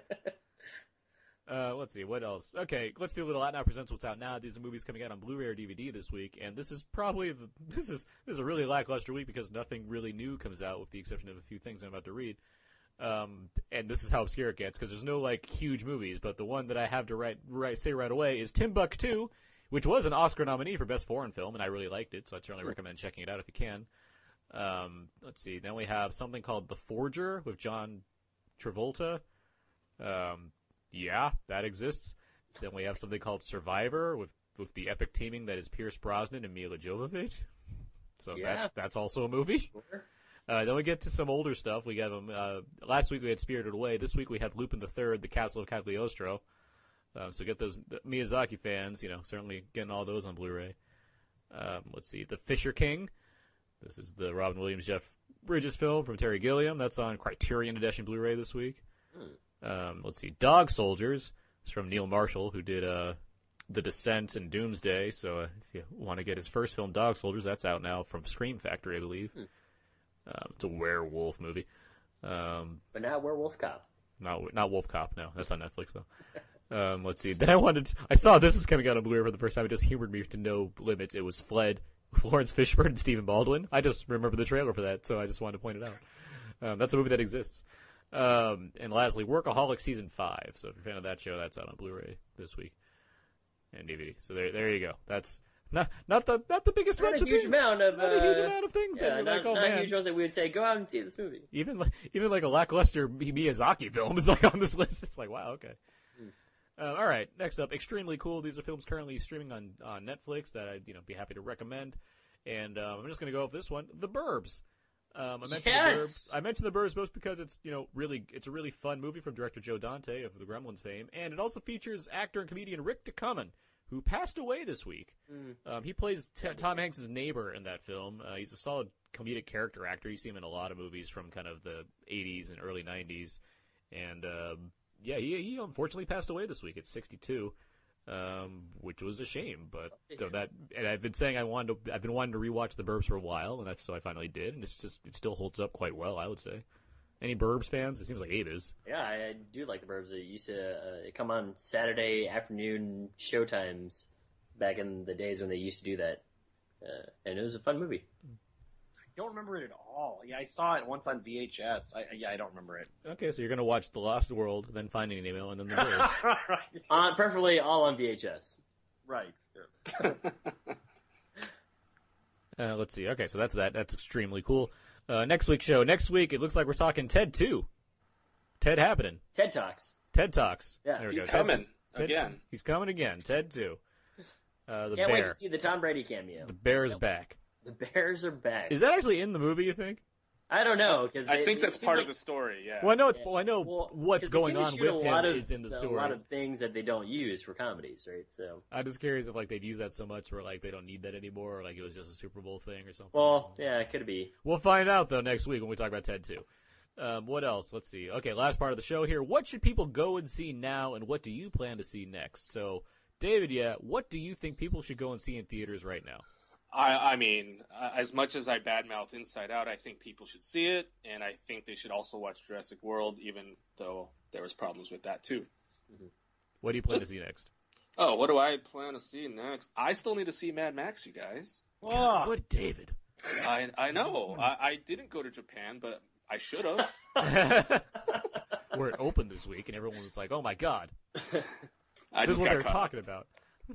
Let's see, what else? Okay, let's do a little Out Now Presents What's Out Now. These are movies coming out on Blu-ray or DVD this week, and this is probably this is a really lackluster week because nothing really new comes out with the exception of a few things I'm about to read. And this is how obscure it gets because there's no like huge movies, but the one that I have to say right away is Timbuktu, which was an Oscar nominee for Best Foreign Film, and I really liked it, so I'd certainly recommend checking it out if you can. Let's see, then we have something called The Forger with John Travolta. Yeah, that exists. Then we have something called Survivor with the epic teaming that is Pierce Brosnan and Mila Jovovich. So that's also a movie. Sure. Then we get to some older stuff. We have last week we had Spirited Away. This week we have Lupin III, The Castle of Cagliostro. So get those Miyazaki fans, certainly getting all those on Blu-ray. Let's see, The Fisher King. This is the Robin Williams, Jeff Bridges film from Terry Gilliam. That's on Criterion Edition Blu-ray this week. Let's see, Dog Soldiers. It's from Neil Marshall, who did The Descent and Doomsday. So if you want to get his first film, Dog Soldiers, that's out now from Scream Factory, I believe. It's a werewolf movie. But not Werewolf Cop. Not Wolf Cop, no. That's on Netflix, though. Let's see. Then I saw this is coming out on Blu-ray for the first time. It just humored me to no limits. It was Fled, Lawrence Fishburne and Stephen Baldwin. I just remember the trailer for that, so I just wanted to point it out. That's a movie that exists. And lastly, Workaholic Season 5. So if you're a fan of that show, that's out on Blu-ray this week and DVD. So there you go. That's not the biggest not a huge amount of things. Yeah, that not, like, oh, not man. huge ones that we would say go out and see this movie. Even like a lackluster Miyazaki film is like on this list. It's like, wow, okay. All right, next up, Extremely Cool. These are films currently streaming on Netflix that I'd be happy to recommend. And I'm just going to go with this one, The Burbs. I mentioned The Burbs most because it's it's a really fun movie from director Joe Dante of the Gremlins fame, and it also features actor and comedian Rick Ducommun, who passed away this week. He plays Tom Hanks' neighbor in that film. He's a solid comedic character actor. You see him in a lot of movies from kind of the 80s and early 90s. And, he unfortunately passed away this week at 62, which was a shame. But and I've been saying I've been wanting to rewatch The Burbs for a while, and so I finally did. And it still holds up quite well, I would say. Any Burbs fans? It seems like Abe is. Yeah, I do like The Burbs. It used to come on Saturday afternoon showtimes back in the days when they used to do that. And it was a fun movie. I don't remember it at all. Yeah, I saw it once on VHS. I don't remember it. Okay, so you're going to watch The Lost World, then Finding Nemo, and then The Burbs. Right. Preferably all on VHS. Right. Let's see. Okay, so that's that. That's Extremely Cool. Next week's show. Next week, it looks like we're talking Ted 2. Ted happening. TED Talks. TED Talks. Yeah. There we He's go. coming again. He's coming again. Ted 2. The Can't bear. wait to see the Tom Brady cameo. The bear is back. The Bears are back. Is that actually in the movie, you think? I don't know. I think that's part of the story, yeah. Well, I know what's going on with him is in the story. A lot of things that they don't use for comedies, right? So I'm just curious if they'd use that so much where they don't need that anymore, or it was just a Super Bowl thing or something. Well, yeah, it could be. We'll find out though next week when we talk about Ted 2. What else? Let's see. Okay, last part of the show here. What should people go and see now, and what do you plan to see next? So, David, what do you think people should go and see in theaters right now? I mean, as much as I badmouth Inside Out, I think people should see it, and I think they should also watch Jurassic World, even though there was problems with that too. Mm-hmm. What do you plan to see next? Oh, what do I plan to see next? I still need to see Mad Max, you guys. God, what, David? I know. I didn't go to Japan, but I should have. We're open this week, and everyone was like, "Oh my god, this is what they're talking about."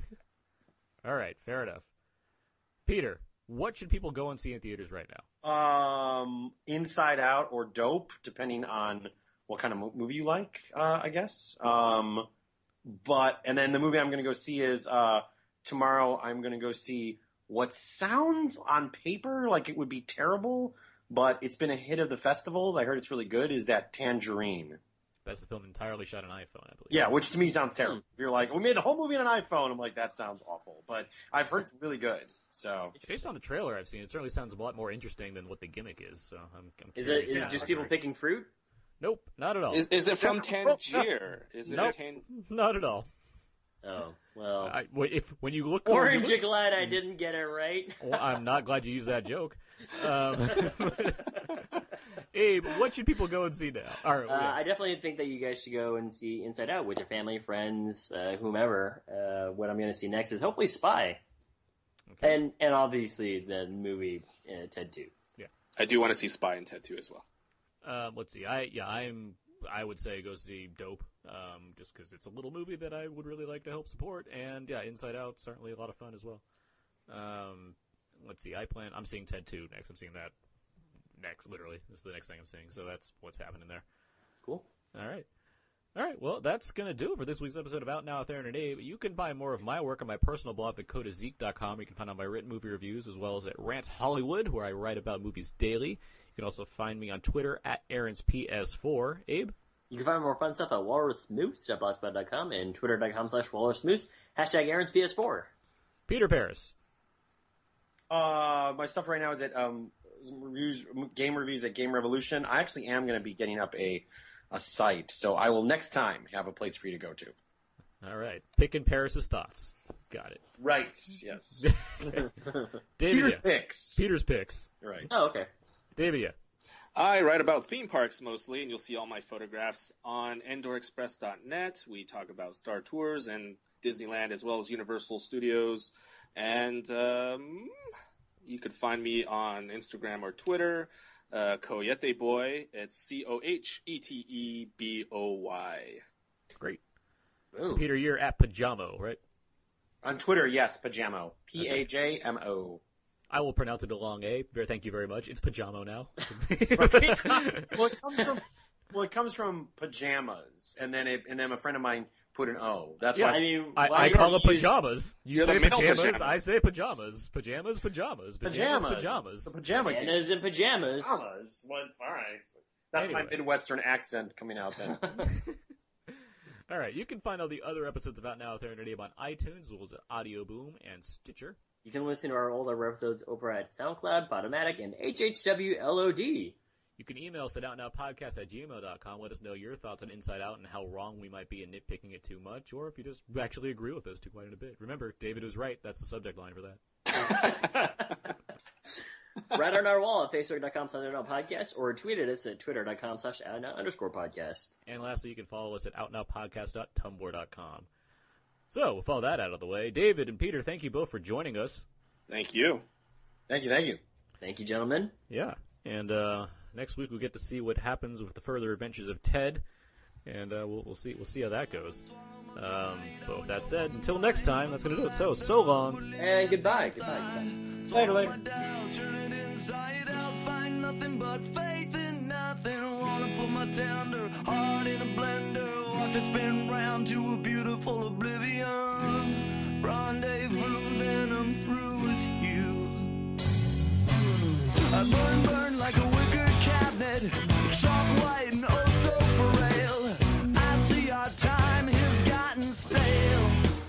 All right, fair enough. Peter, what should people go and see in theaters right now? Inside Out or Dope, depending on what kind of movie you like, I guess. And then the movie I'm going to go see is tomorrow. I'm going to go see what sounds on paper like it would be terrible, but it's been a hit of the festivals. I heard it's really good. Is that Tangerine? That's the film entirely shot on iPhone, I believe. Yeah, which to me sounds terrible. If you're like, we made the whole movie on an iPhone, I'm like, that sounds awful. But I've heard it's really good. So based on the trailer I've seen, it certainly sounds a lot more interesting than what the gimmick is. So I'm Is it just people picking fruit? Nope, not at all. Is it from Tangier? Is it nope, not at all. Oh well. When you look Orange, you're glad I didn't get it right. Well, I'm not glad you used that joke. Abe, what should people go and see now? All right, I definitely think that you guys should go and see Inside Out with your family, friends, whomever. What I'm going to see next is hopefully Spy. Okay. And obviously the movie Ted 2. Yeah, I do want to see Spy and Ted 2 as well. Let's see. I would say go see Dope, just because it's a little movie that I would really like to help support, and yeah, Inside Out certainly a lot of fun as well. Let's see. I'm seeing Ted 2 next. I'm seeing that next. Literally, this is the next thing I'm seeing. So that's what's happening there. Cool. All right. Well, that's going to do it for this week's episode of Out Now with Aaron and Abe. You can find more of my work on my personal blog at CodaZeek.com. You can find all my written movie reviews, as well as at Rant Hollywood, where I write about movies daily. You can also find me on Twitter at Aaron's PS4. Abe? You can find more fun stuff at walrusmoose.blogspot.com and twitter.com/walrusmoose, hashtag Aaron's PS4. Peter Paris. My stuff right now is at game reviews at Game Revolution. I actually am going to be getting up a site, so I will next time have a place for you to go to. All right. Picking Paris's thoughts. Got it. Right, yes. Peter's picks. Peter's picks. Right. Oh, okay. David. I write about theme parks mostly, and you'll see all my photographs on EndorExpress.net. We talk about Star Tours and Disneyland as well as Universal Studios. And you could find me on Instagram or Twitter, Coyete Boy. It's COHETEBOY. Great. Ooh. Peter, you're at Pajamo, right? On Twitter, yes, Pajamo. Pajamo. I will pronounce it a long A. Thank you very much. It's Pajamo now. Well, it comes from Well, it comes from pajamas, and then a friend of mine put an O. That's Yeah, why. I mean, I call it pajamas. You You're say the male pajamas, pajamas. I say pajamas. Pajamas. Pajamas. The pajama game. Bananas in pajamas. Pajamas. What? All right. That's Anyway. my Midwestern accent coming out then. All right, you can find all the other episodes of Out Now with Aaron and Abe on iTunes, as well as Audio Boom and Stitcher. You can listen to our older episodes over at SoundCloud, Podomatic, and HHWLOD. You can email us at outnowpodcast@gmail.com. Let us know your thoughts on Inside Out and how wrong we might be in nitpicking it too much, or if you just actually agree with us quite a bit. Remember, David was right. That's the subject line for that. Right on our wall at Facebook.com/OutNowPodcast, or tweet at us at Twitter.com/OutNow_podcast. And lastly, you can follow us at outnowpodcast.tumblr.com. So, with all that out of the way, David and Peter, thank you both for joining us. Thank you. Thank you. Thank you, gentlemen. Yeah, and next week we get to see what happens with the further adventures of Ted, and we'll see how that goes. But with that said, until next time, that's going to do it. So long. And goodbye. Later. Turn it inside out, find nothing but faith in nothing. Wanna put my tender heart in a blender, watch it spin round to a beautiful oblivion. Rendezvous, then I'm through with you. I burn like a wicker cabinet, chalk white and oh so frail. I see our time has gotten stale.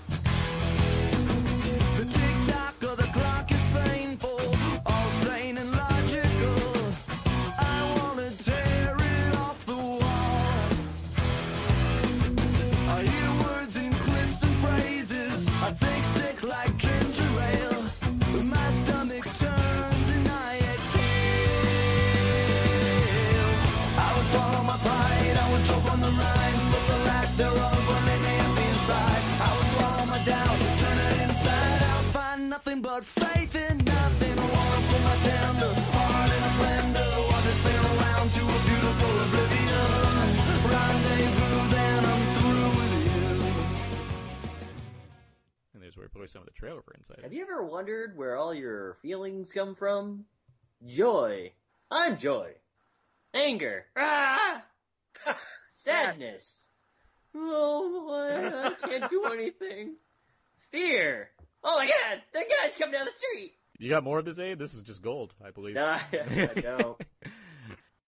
The tick-tock of the clock is painful, all sane and logical. I wanna tear it off the wall. I hear words and clips and phrases, I think sick like ginger ale. My stomach turns and I exhale. I would swallow my pride, I would choke on the lines, but the lack thereof will make me empty inside. I would swallow my doubt, turn it inside out, find nothing but faith in nothing. I wanna put my tender heart in a blender, watch it spin around to a beautiful oblivion. Rendezvous, then I'm through with you. And there's where we play some of the trailer for Inside Out. Have you ever wondered where all your feelings come from? Joy. I'm joy. Anger. Ah! Sadness. Oh, I can't do anything. Fear. Oh my god, the guy's coming down the street. You got more of this, Abe? This is just gold, I believe. No, I don't.